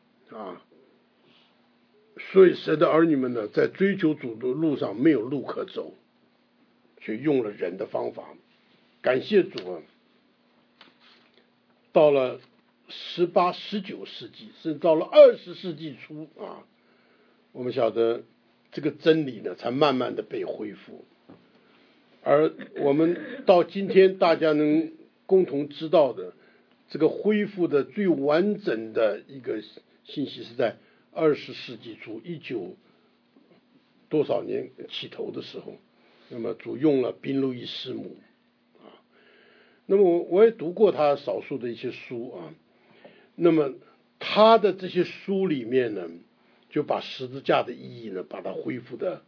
所以神的儿女们呢，在追求主的路上没有路可走，却用了人的方法。感谢主到了18、19世纪，甚至到了20世纪初我们晓得这个真理呢，才慢慢的被恢复。而我们到今天大家能共同知道的这个恢复的最完整的一个信息，是在20世纪初19多少年起头的时候，那么主用了宾路易师母那么我也读过他少数的一些书那么他的这些书里面呢，就把十字架的意义呢，把它恢复的比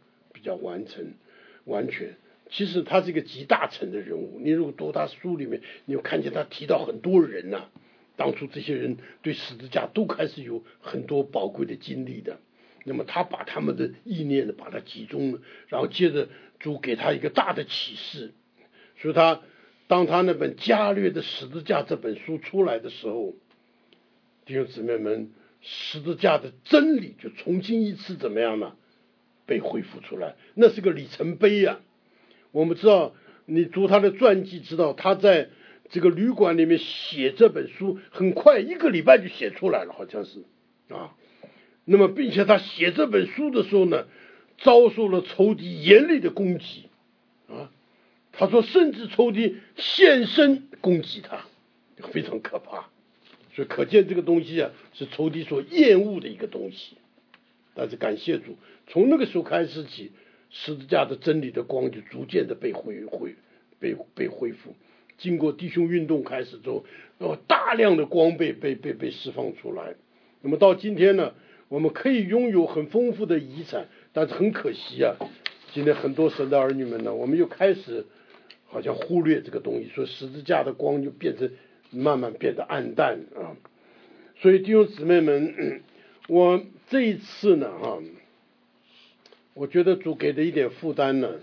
较完全。其实他是一个集大成的人物，你如果读他书里面，你有看见他提到很多人呐，当初这些人对十字架都开始有很多宝贵的经历的。那么他把他们的意念呢，把它集中了，然后接着主给他一个大的启示。所以当他那本加略的十字架这本书出来的时候，弟兄姊妹们，十字架的真理就重新一次怎么样呢？被恢复出来，那是个里程碑啊！我们知道，你读他的传记，知道他在这个旅馆里面写这本书，很快1个礼拜就写出来了，好像是啊。那么，并且他写这本书的时候呢，遭受了仇敌严厉的攻击啊。他说，甚至仇敌现身攻击他，非常可怕。所以可见这个东西啊，是仇敌所厌恶的一个东西。但是感谢主，从那个时候开始起，十字架的真理的光就逐渐的被恢复。经过弟兄运动开始之后，大量的光被释放出来。那么到今天呢，我们可以拥有很丰富的遗产，但是很可惜啊，今天很多神的儿女们呢，我们又开始好像忽略这个东西，所以十字架的光就慢慢变得暗淡啊。所以弟兄姊妹们，我这一次呢我觉得主给的一点负担呢，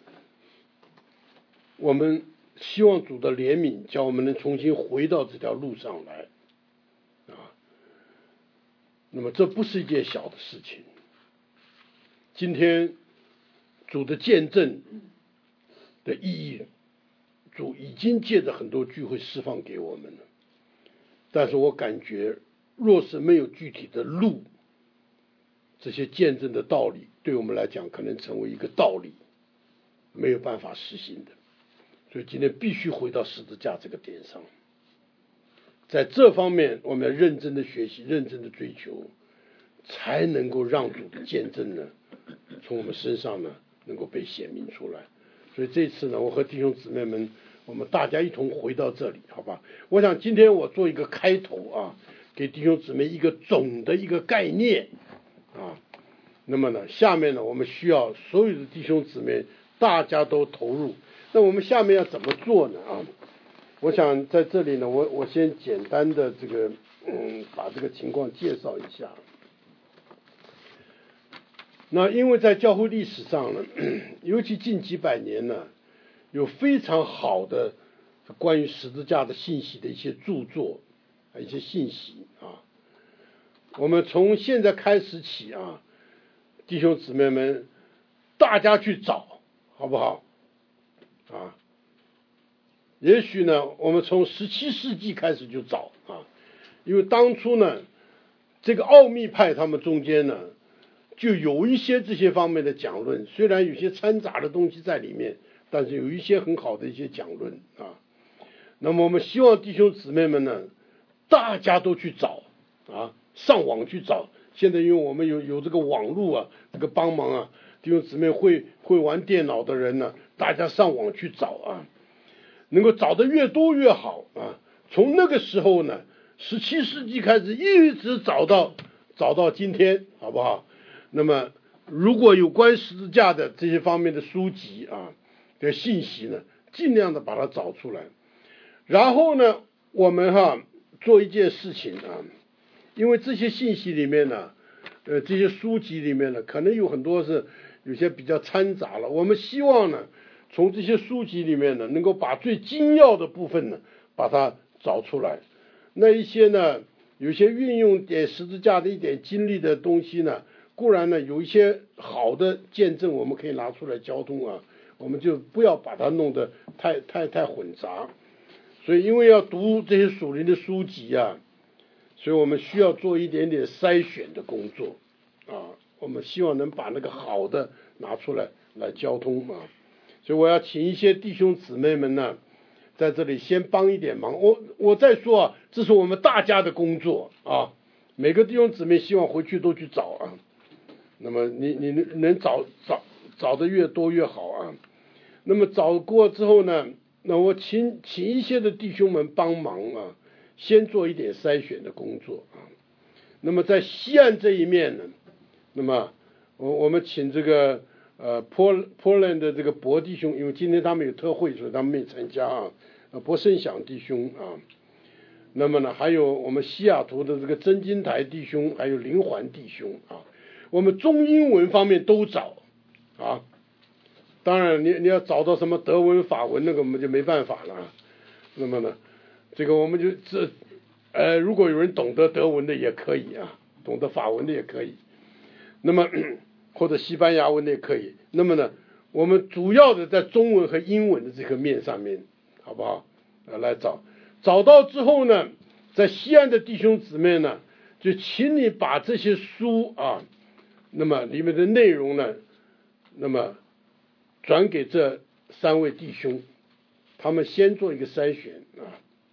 我们希望主的怜悯叫我们能重新回到这条路上来啊。那么这不是一件小的事情。今天主的见证的意义，主已经借着很多聚会释放给我们了。但是我感觉，若是没有具体的路，这些见证的道理对我们来讲可能成为一个道理，没有办法实行的。所以今天必须回到十字架这个点上，在这方面我们要认真的学习，认真的追求，才能够让主的见证呢从我们身上呢能够被显明出来。所以这次呢，我和弟兄姊妹们，我们大家一同回到这里，好吧？我想今天我做一个开头啊，给弟兄姊妹一个总的一个概念啊。那么呢，下面呢，我们需要所有的弟兄姊妹大家都投入。那我们下面要怎么做呢？我想在这里呢，我先简单的把这个情况介绍一下。那因为在教会历史上呢，尤其近几百年呢，有非常好的关于十字架的信息的一些著作，一些信息啊。我们从现在开始起啊，弟兄姊妹们，大家去找，好不好？啊，也许呢，我们从17世纪开始就找啊，因为当初呢，这个奥秘派他们中间呢，就有一些这些方面的讲论，虽然有些掺杂的东西在里面，但是有一些很好的一些讲论啊。那么我们希望弟兄姊妹们呢，大家都去找啊，上网去找。现在因为我们有这个网络啊，这个帮忙啊，弟兄姊妹会玩电脑的人呢，大家上网去找啊，能够找得越多越好啊。从那个时候呢，17世纪开始一直找到今天，好不好？那么如果有关十字架的这些方面的书籍啊的信息呢，尽量的把它找出来。然后呢，我们做一件事情啊，因为这些信息里面呢，这些书籍里面呢，可能有很多是有些比较掺杂了。我们希望呢，从这些书籍里面呢，能够把最精要的部分呢，把它找出来。那一些呢，有些运用点十字架的一点经历的东西呢，固然呢有一些好的见证，我们可以拿出来交通啊，我们就不要把它弄得太混杂。所以因为要读这些属灵的书籍啊，所以我们需要做一点点筛选的工作啊，我们希望能把那个好的拿出来交通啊。所以我要请一些弟兄姊妹们呢，在这里先帮一点忙。我再说啊，这是我们大家的工作啊，每个弟兄姊妹希望回去都去找啊。那么你能找得越多越好啊。那么找过之后呢，那我请一些的弟兄们帮忙啊，先做一点筛选的工作啊。那么在西岸这一面呢，那么我们请这个 Portland 的这个博弟兄，因为今天他们有特会，所以他们没参加啊。博圣响弟兄啊，那么呢，还有我们西雅图的这个真金台弟兄，还有灵环弟兄啊，我们中英文方面都找啊。当然你要找到什么德文、法文，那个我们就没办法了。那么呢，这个我们就如果有人懂得德文的也可以啊，懂得法文的也可以。那么或者西班牙文的也可以。那么呢，我们主要的在中文和英文的这个面上面，好不好？来找到之后呢，在西安的弟兄姊妹呢，就请你把这些书啊，那么里面的内容呢，那么转给这3位弟兄，他们先做一个筛选啊，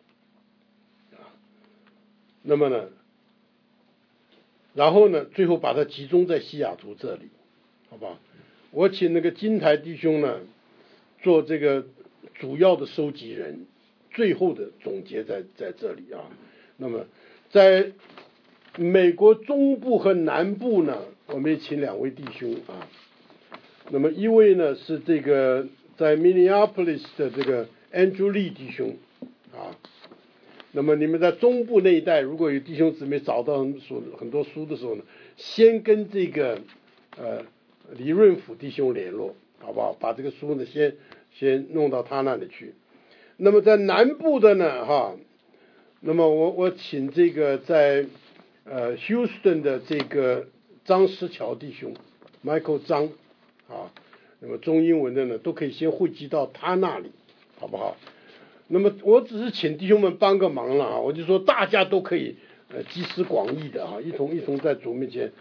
那么呢，然后呢，最后把它集中在西雅图这里，好吧？我请那个金台弟兄呢做这个主要的收集人，最后的总结在这里啊。那么在美国中部和南部呢，我们也请2位弟兄啊。那么一位呢是这个在 Minneapolis 的这个 Andrew Lee 弟兄啊。那么你们在中部那一带，如果有弟兄姊妹找到很多书的时候呢，先跟这个李润甫弟兄联络，好不好？把这个书呢先弄到他那里去。那么在南部的呢，哈，那么我请这个在Houston 的这个张石桥弟兄 Michael 张啊，那么中英文的呢都可以先汇集到他那里，好不好？那么我只是请弟兄们帮个忙了啊，我就说大家都可以集思广益的啊，一同在主面前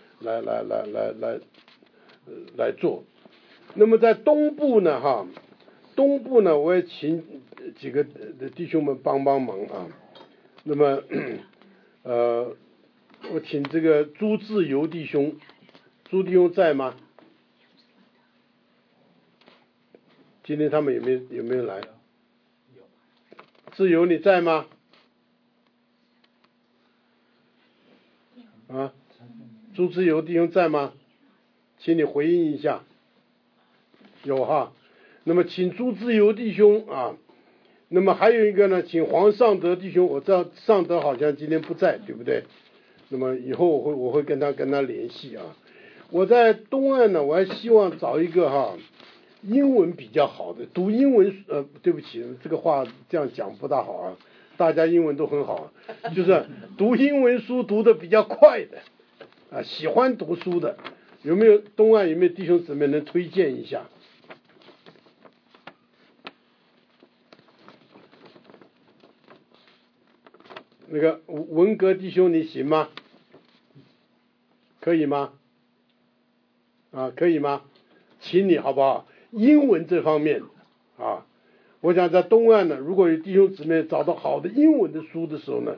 来做。那么在东部呢，哈，东部呢我也请几个弟兄们帮忙啊。那么我请这个朱自由弟兄，朱弟兄在吗？今天他们有没有来？自由你在吗？啊，朱自由弟兄在吗？请你回应一下。有哈。那么请朱自由弟兄啊。那么还有一个呢，请黄尚德弟兄，我知道尚德好像今天不在，对不对？那么以后我会跟他联系啊。我在东岸呢，我还希望找一个哈英文比较好的，读英文对不起，这个话这样讲不大好啊，大家英文都很好，就是读英文书读得比较快的啊，喜欢读书的，有没有东岸有没有弟兄姊妹能推荐一下？那个文革弟兄你行吗？可以吗？啊，可以吗？请你好不好？英文这方面啊，我想在东岸呢，如果有弟兄姊妹找到好的英文的书的时候呢，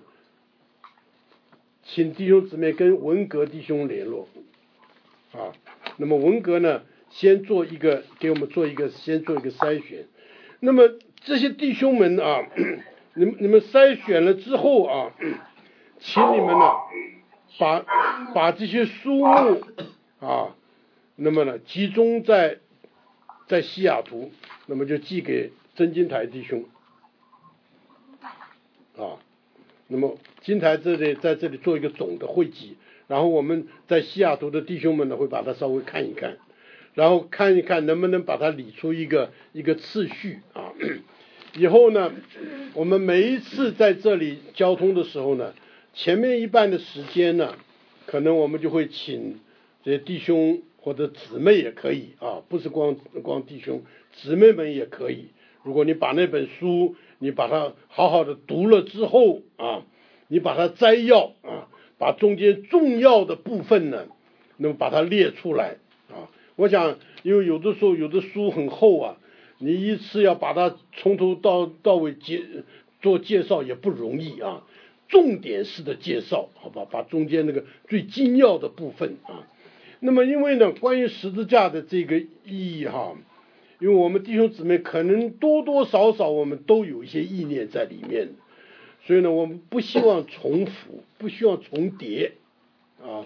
请弟兄姊妹跟文革弟兄联络啊。那么文革呢，先做一个筛选。那么这些弟兄们啊，你们筛选了之后啊，请你们呢把这些书目啊，那么呢集中在西雅图，那么就寄给真金台弟兄啊。那么金台在这里做一个总的汇集，然后我们在西雅图的弟兄们呢会把它稍微看一看，然后看一看能不能把它理出一个次序啊。以后呢，我们每一次在这里交通的时候呢，前面一半的时间呢，可能我们就会请这些弟兄或者姊妹也可以啊，不是光弟兄，姊妹们也可以。如果你把那本书你把它好好的读了之后啊，你把它摘要啊，把中间重要的部分呢，那么把它列出来啊。我想，因为有的时候有的书很厚啊，你一次要把它从头到尾做介绍也不容易啊，重点式的介绍，好吧，把中间那个最精要的部分啊。那么因为呢，关于十字架的这个意义哈，因为我们弟兄姊妹可能多多少少我们都有一些意念在里面，所以呢，我们不希望重复，不希望重叠啊。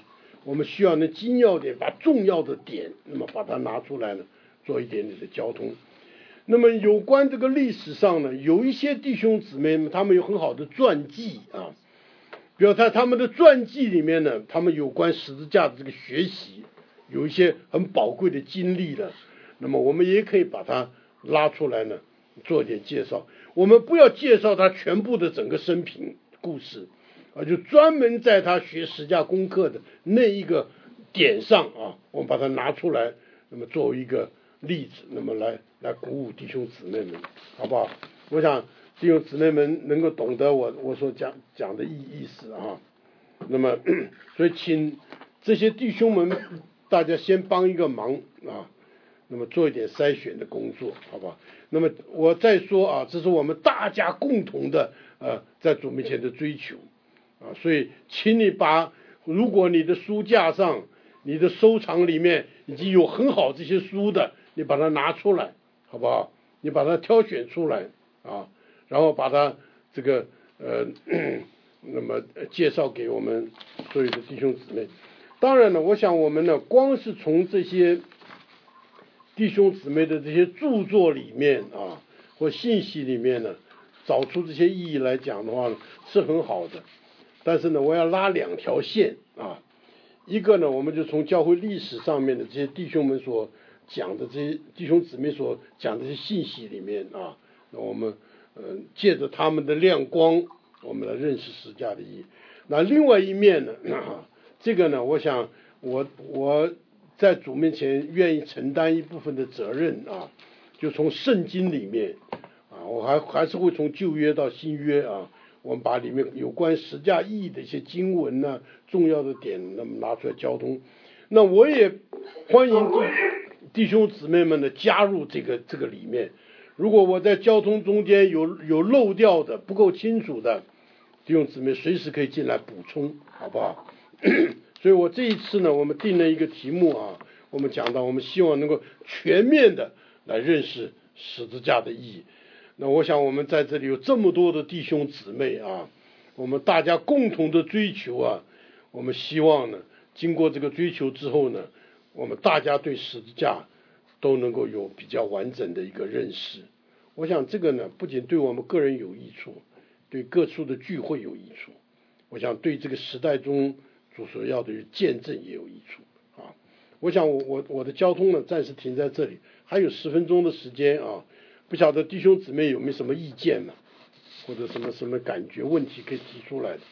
我们需要呢精要点，把重要的点，那么把它拿出来呢，做一点点的交通。那么有关这个历史上呢，有一些弟兄姊妹们，他们有很好的传记啊，比如在他们的传记里面呢，他们有关十字架的这个学习，有一些很宝贵的经历的，那么我们也可以把它拉出来呢，做一点介绍。我们不要介绍他全部的整个生平故事，就专门在他学十字架功课的那一个点上啊，我们把它拿出来，那么作为一个例子，那么来鼓舞弟兄姊妹们，好不好？我想弟兄姊妹们能够懂得我所讲的意思啊。那么所以请这些弟兄们，大家先帮一个忙啊，那么做一点筛选的工作，好不好？那么我再说啊，这是我们大家共同的在主面前的追求啊，所以请你如果你的书架上、你的收藏里面已经有很好这些书的，你把它拿出来，好不好？你把它挑选出来啊，然后把它这个那么介绍给我们所有的弟兄姊妹。当然了，我想我们呢，光是从这些弟兄姊妹的这些著作里面啊，或信息里面呢，找出这些意义来讲的话呢，是很好的。但是呢，我要拉两条线啊，一个呢，我们就从教会历史上面的这些弟兄们所讲的这些弟兄姊妹所讲的这些信息里面啊，那我们借着他们的亮光，我们来认识十字架的意义。那另外一面呢，这个呢，我想我在主面前愿意承担一部分的责任啊，就从圣经里面啊，我还是会从旧约到新约啊，我们把里面有关十字架意义的一些经文呢，重要的点，那么拿出来交通。那我也欢迎弟兄姊妹们的加入这个里面。如果我在交通中间有漏掉的、不够清楚的，弟兄姊妹随时可以进来补充，好不好？所以我这一次呢，我们定了一个题目啊，我们讲到我们希望能够全面的来认识十字架的意义。那我想我们在这里有这么多的弟兄姊妹啊，我们大家共同的追求啊，我们希望呢，经过这个追求之后呢，我们大家对十字架都能够有比较完整的一个认识。我想这个呢，不仅对我们个人有益处，对各处的聚会有益处，我想对这个时代中主所要的见证也有益处啊。我想我的交通呢，暂时停在这里，还有10分钟的时间啊，不晓得弟兄姊妹有没有什么意见呢，或者什么感觉问题可以提出来的。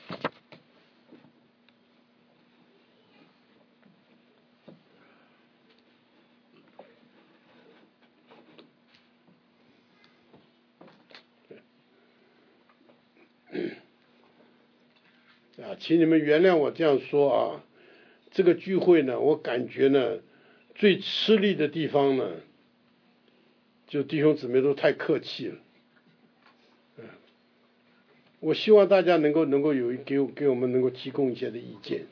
请你们原谅我这样说啊，这个聚会呢，我感觉呢，最吃力的地方呢，就弟兄姊妹都太客气了。我希望大家能够给我们能够提供一些的意见。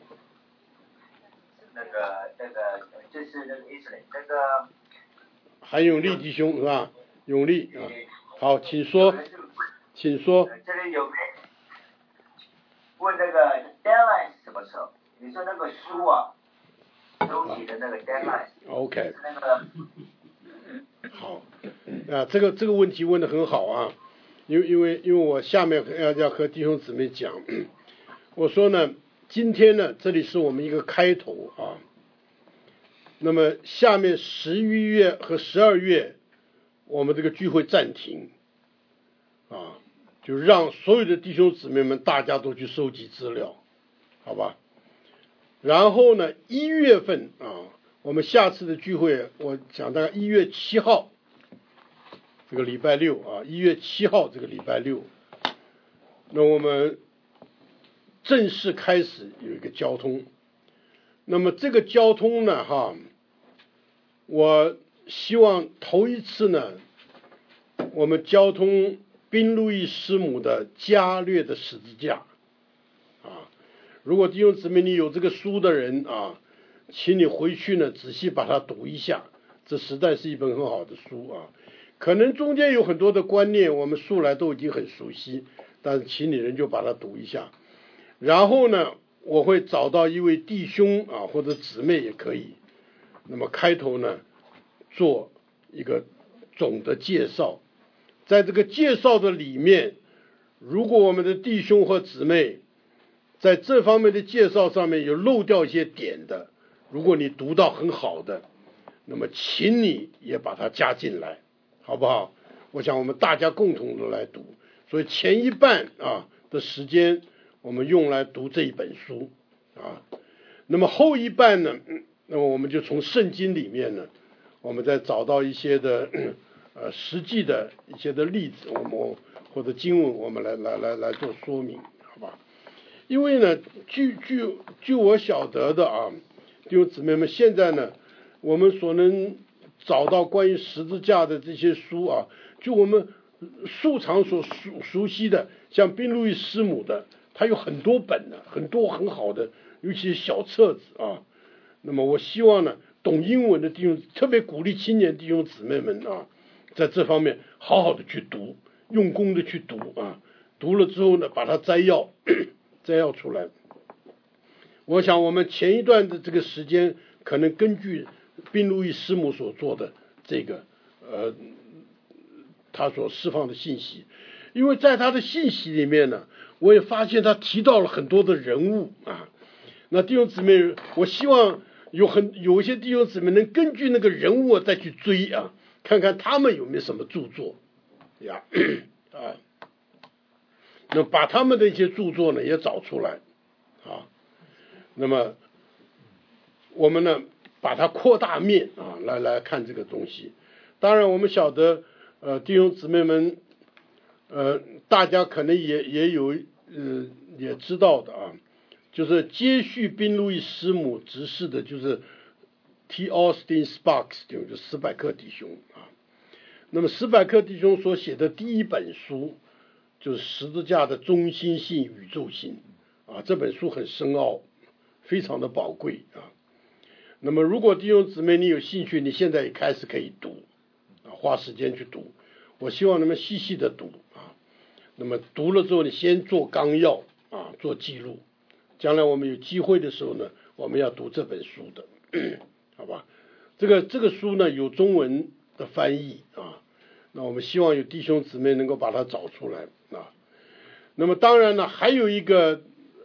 就是那个意思嘞，那个韩永利弟兄是吧？永利啊，好，请说。 这里有问那个 deadline 是什么时候？你说那个书啊，收集的那个 deadline。OK。那个。 好，这个问题问得很好啊，因为我下面要和弟兄姊妹讲，我说呢，今天呢，这里是我们一个开头啊，那么下面11月和12月，我们这个聚会暂停啊。就让所有的弟兄姊妹们大家都去收集资料，好吧？然后呢，1月份啊，我们下次的聚会，我讲大概1月7号，这个礼拜六啊，1月7号这个礼拜六，那我们正式开始有一个交通。那么这个交通呢，我希望头一次呢，我们交通宾路易师母的加略的十字架啊，如果弟兄姊妹你有这个书的人啊，请你回去呢仔细把它读一下，这实在是一本很好的书啊。可能中间有很多的观念我们素来都已经很熟悉，但是请你人就把它读一下。然后呢， 我会找到一位弟兄啊或者姊妹也可以，那么开头呢做一个总的介绍，在这个介绍的里面，如果我们的弟兄或姊妹在这方面的介绍上面有漏掉一些点的，如果你读到很好的，那么请你也把它加进来，好不好？我想我们大家共同的来读，所以前一半啊的时间我们用来读这一本书啊，那么后一半呢，那么我们就从圣经里面呢，我们再找到一些的实际的一些的例子，我们或者经文，我们来做说明，好吧？因为呢，据我晓得的啊，弟兄姊妹们，现在呢，我们所能找到关于十字架的这些书啊，就我们素常所熟悉的，像宾路易师母的，他有很多本呢，很多很好的，尤其是小册子啊。那么我希望呢，懂英文的弟兄，特别鼓励青年弟兄姊妹们啊，在这方面好好的去读，用功的去读啊，读了之后呢，把它摘要出来。我想我们前一段的这个时间，可能根据宾路易师母所做的这个他所释放的信息，因为在他的信息里面呢，我也发现他提到了很多的人物啊。那弟兄姊妹，我希望有一些弟兄姊妹能根据那个人物再去追啊，看看他们有没有什么著作呀啊。那把他们的一些著作呢也找出来啊，那么我们呢把它扩大面啊来看这个东西。当然我们晓得弟兄姊妹们大家可能也有也知道的啊，就是接续宾路易师母执事的就是 T. Austin Sparks 就是史百克弟兄啊。那么史百克弟兄所写的第一本书就是十字架的中心性宇宙性啊，这本书很深奥，非常的宝贵啊。那么如果弟兄姊妹你有兴趣，你现在也开始可以读啊，花时间去读。我希望你们细细的读啊。那么读了之后，你先做纲要啊，做记录。将来我们有机会的时候呢，我们要读这本书的，好吧？这个书呢有中文的翻译啊。那我们希望有弟兄姊妹能够把它找出来啊。那么当然呢，还有一个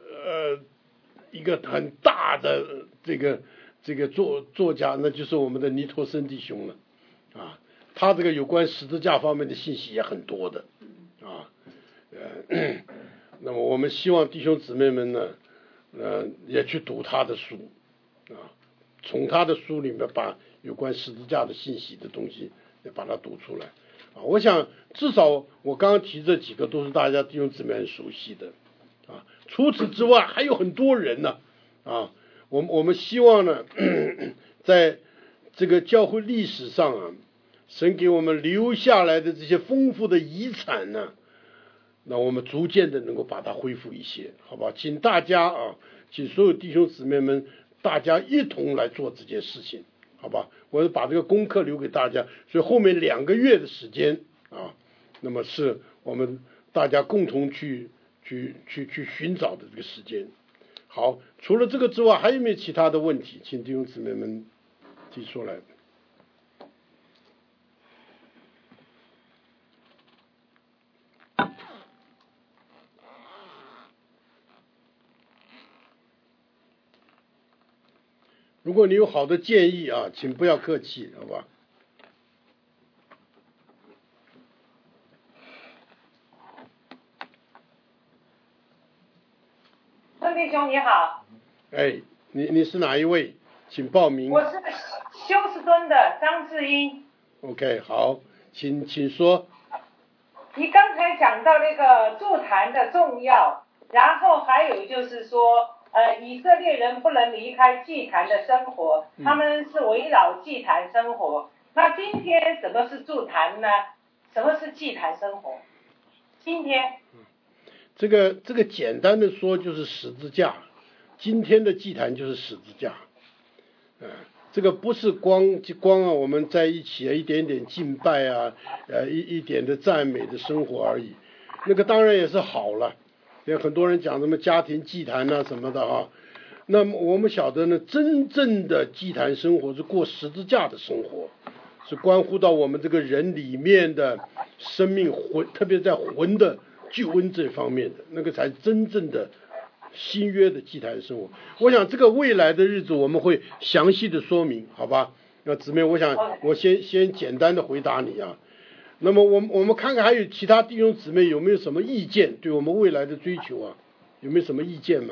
很大的这个作家，那就是我们的尼托森弟兄了啊。他这个有关十字架方面的信息也很多的啊。那么我们希望弟兄姊妹们呢，也去读他的书啊，从他的书里面把有关十字架的信息的东西也把它读出来。我想至少我刚刚提这几个都是大家弟兄姊妹很熟悉的啊。除此之外还有很多人呢啊。我们希望呢，在这个教会历史上啊，神给我们留下来的这些丰富的遗产呢，那我们逐渐的能够把它恢复一些，好吧？请大家啊，请所有弟兄姊妹们，大家一同来做这件事情。好吧，我就把这个功课留给大家，所以后面2个月的时间啊，那么是我们大家共同去寻找的这个时间。好，除了这个之外，还有没有其他的问题？请弟兄姊妹们提出来。如果你有好的建议啊，请不要客气，好吧？ 孙弟兄你好。 哎，你是哪一位？请报名。 我是休斯敦的张志英。 OK， 好，请说。 你刚才讲到那个筑坛的重要，然后还有就是说。以色列人不能离开祭坛的生活，他们是围绕祭坛生活。那今天什么是筑坛呢？什么是祭坛生活？今天， 这个简单的说就是十字架。今天的祭坛就是十字架。这个不是光啊，我们在一起一点点敬拜啊，一点的赞美的生活而已。那个当然也是好了。 也很多人讲什么家庭祭坛啊什么的啊。那么我们晓得呢，真正的祭坛生活是过十字架的生活，是关乎到我们这个人里面的生命魂，特别在魂的救恩这方面的，那个才真正的新约的祭坛生活。我想这个未来的日子我们会详细的说明，好吧？那姊妹，我想我先简单的回答你啊。那么我们看看还有其他弟兄姊妹有没有什么意见，对我们未来的追求啊，有没有什么意见吗？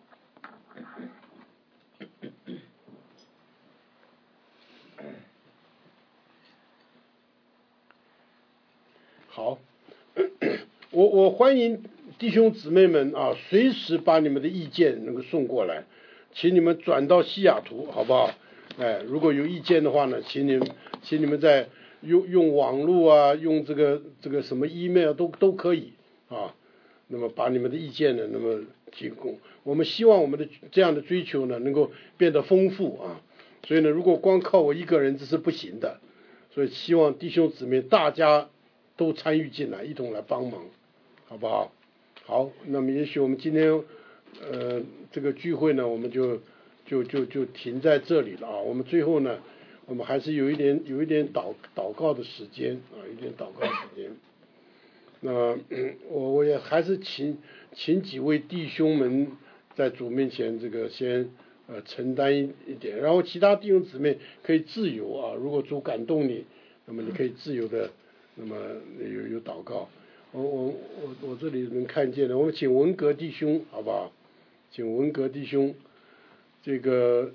好，我欢迎弟兄姊妹们啊，随时把你们的意见能够送过来，请你们转到西雅图，好不好？如果有意见的话呢，请你们在用网络啊，用这个什么 email 都可以啊。那么把你们的意见呢，那么提供。我们希望我们的这样的追求呢，能够变得丰富啊。所以呢，如果光靠我一个人这是不行的，所以希望弟兄姊妹大家都参与进来，一同来帮忙，好不好？好，那么也许我们今天这个聚会呢，我们就停在这里了啊。我们最后呢，我们还是有一点祷告的时间啊，有点祷告时间。那我也还是请几位弟兄们在主面前这个先承担一点，然后其他弟兄姊妹可以自由啊，如果主感动你，那么你可以自由的，那么有祷告。我这里能看见的，我们请文革弟兄好不好？请文革弟兄，这个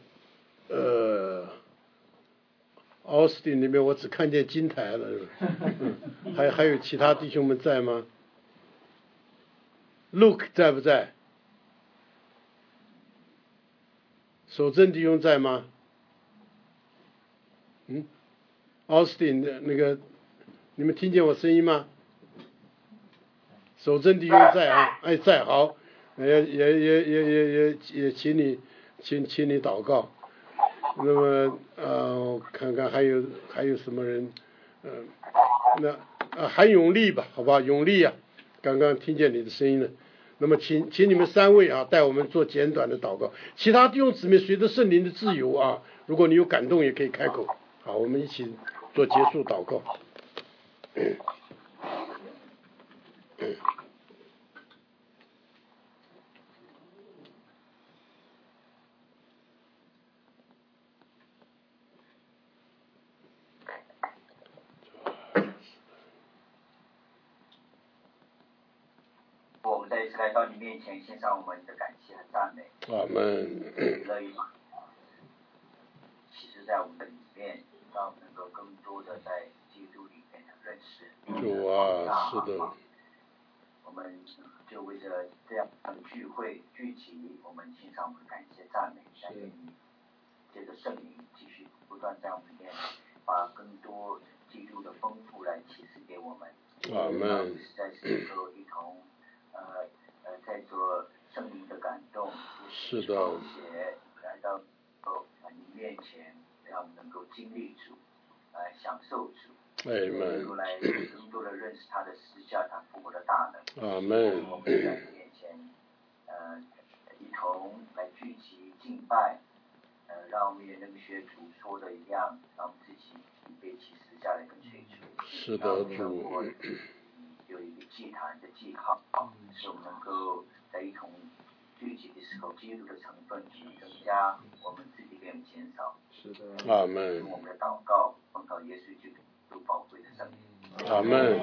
奥斯汀那边我只看见金台了，还有其他弟兄们在吗 ？Luke 在不在？守正弟兄在吗？奥斯汀的那个，你们听见我声音吗？守正弟兄在啊，在，好，也请你祷告。那么我看看还有什么人，韩永利吧，好吧，永利啊，刚刚听见你的声音了。那么请你们三位啊，带我们做简短的祷告。其他弟兄姊妹随着圣灵的自由啊，如果你有感动也可以开口。好，我们一起做结束祷告。 我们再一次来到你面前，献上我们的感谢和赞美。 阿们。 乐意吗？其实，在我们的里面，让我们能够更多的在基督里面的认识。 主啊，是的。 我们就为着这样的聚会聚集，我们献上我们的感谢赞美，但愿你借着圣灵继续不断在我们里面，把更多基督的丰富来启示给我们。 阿们。 实在是能够一同在做圣灵的感动， 是的， 来到你面前，让我们能够经历主，享受主，能够来更多的认识他的十架，他复活的大能。 阿们。 我们在你面前，一同来聚集敬拜，让我们也能学主说的一样，让我们自己背起十架的一个追求。 是的，主。 有一个祭坛的记号，使我们能够在一同聚集的时候，基督的成分增加，我们自己便减少。 是的，阿们。 用我们的祷告，奉告耶稣基督宝贵的圣名。 阿们。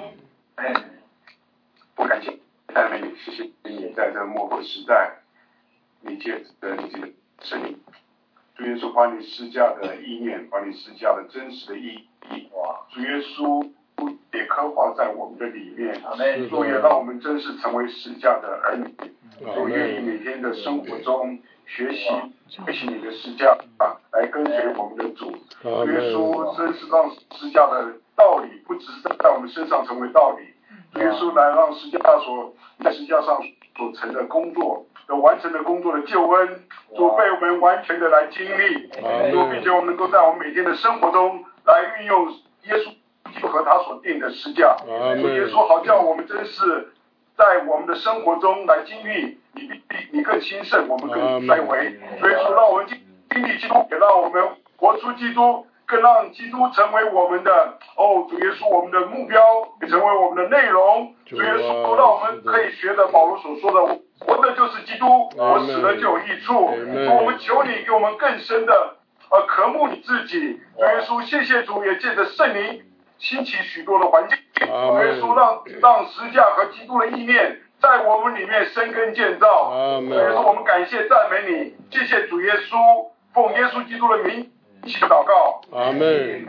不感谢赞美你，谢谢你在这末后时代，你借着你这个圣灵，主耶稣把你施加的意念，把你施加的真实的意义，主耶稣也刻画在我们的里面，主也让我们真是成为十架的儿女，主愿意每天的生活中学习你的十架，来跟随我们的主。主耶稣真是让十架的道理不只是在我们身上成为道理，主耶稣来让在十架上所成的工作的完成的工作的救恩，主被我们完全的来经历，主并且我们能够在我们每天的生活中来运用耶稣就和他所定的十架，主耶稣好叫我们真是在我们的生活中来经历你更兴盛，我们更来为。所以说，让我们经历基督，也让我们活出基督，更让基督成为我们的主耶稣，我们的目标，也成为我们的内容。主耶稣让我们可以学的保罗所说的，活的就是基督，我死了就有益处。我们求你给我们更深的渴慕你自己。主耶稣，谢谢主，也借着圣灵兴起许多的环境。主耶稣让十架和基督的意念在我们里面生根建造。主耶稣，我们感谢赞美你，谢谢主耶稣，奉耶稣基督的名一起祷告。 阿门。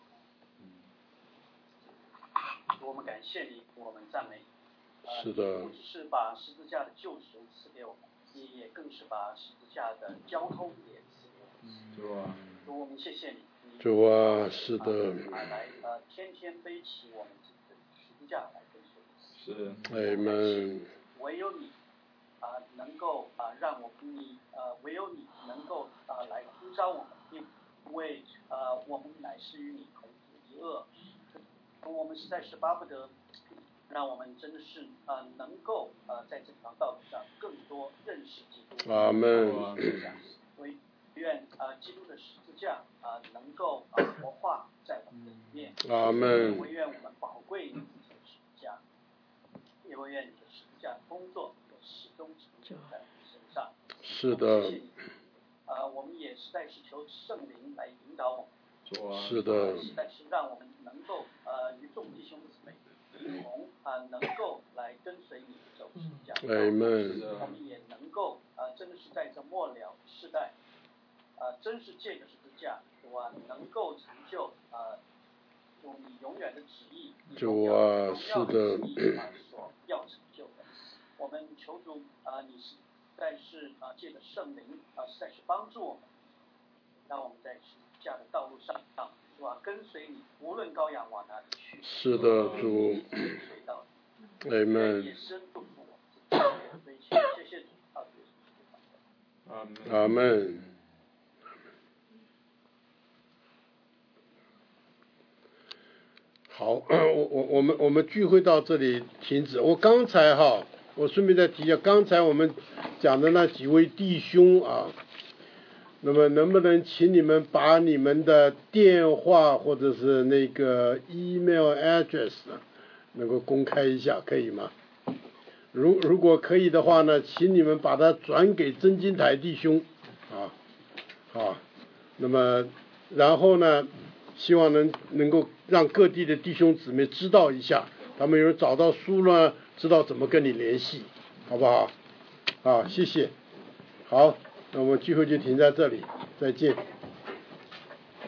我们感谢你，我们赞美你。 是的。 不只是把十字架的救赎赐给我们，也更是把十字架的交通也赐给我们。 主啊， 主，我们谢谢你。 主啊，是的。 来天天背起我们自己的十字架来跟随你。 是。 阿门。 唯有你能够让我们唯有你能够来呼召我们，因为我们乃是与你同负一恶。我们实在是巴不得让我们真的是能够在这条道路上更多认识基督。 阿门。 唯愿基督的十字架能够活化在我们的里面。 阿门。 唯愿我们宝贵你自己的十字架，也唯愿你的十字架工作始终成就在我们身上。 是的。 谢谢你。我们也实在是求圣灵来引导我们。 是的。 实在是让我们能够与众弟兄姊妹一同能够来跟随你走十字架。 阿门。 我们也能够真的是在这末了世代真是借着十字架主啊能够成就用你永远的旨意， 主啊，是的。 所要成就的。我们求主你实在是借着圣灵实在是帮助我们，让我们在十字架的道路上主啊跟随你，无论羔羊往哪里去。 是的，主。阿门。 也深祝福我们自己，谢谢主， 阿门。好，我们聚会到这里停止。我顺便再提一下，刚才我们讲的那几位弟兄啊，那么能不能请你们把你们的电话或者是那个 email address 能够公开一下，可以吗？如果可以的话呢，请你们把它转给真金台弟兄那么然后呢，希望能够让各地的弟兄姊妹知道一下，他们有人找到书呢，知道怎么跟你联系，好不好？谢谢。好，那我们聚会就停在这里，再见。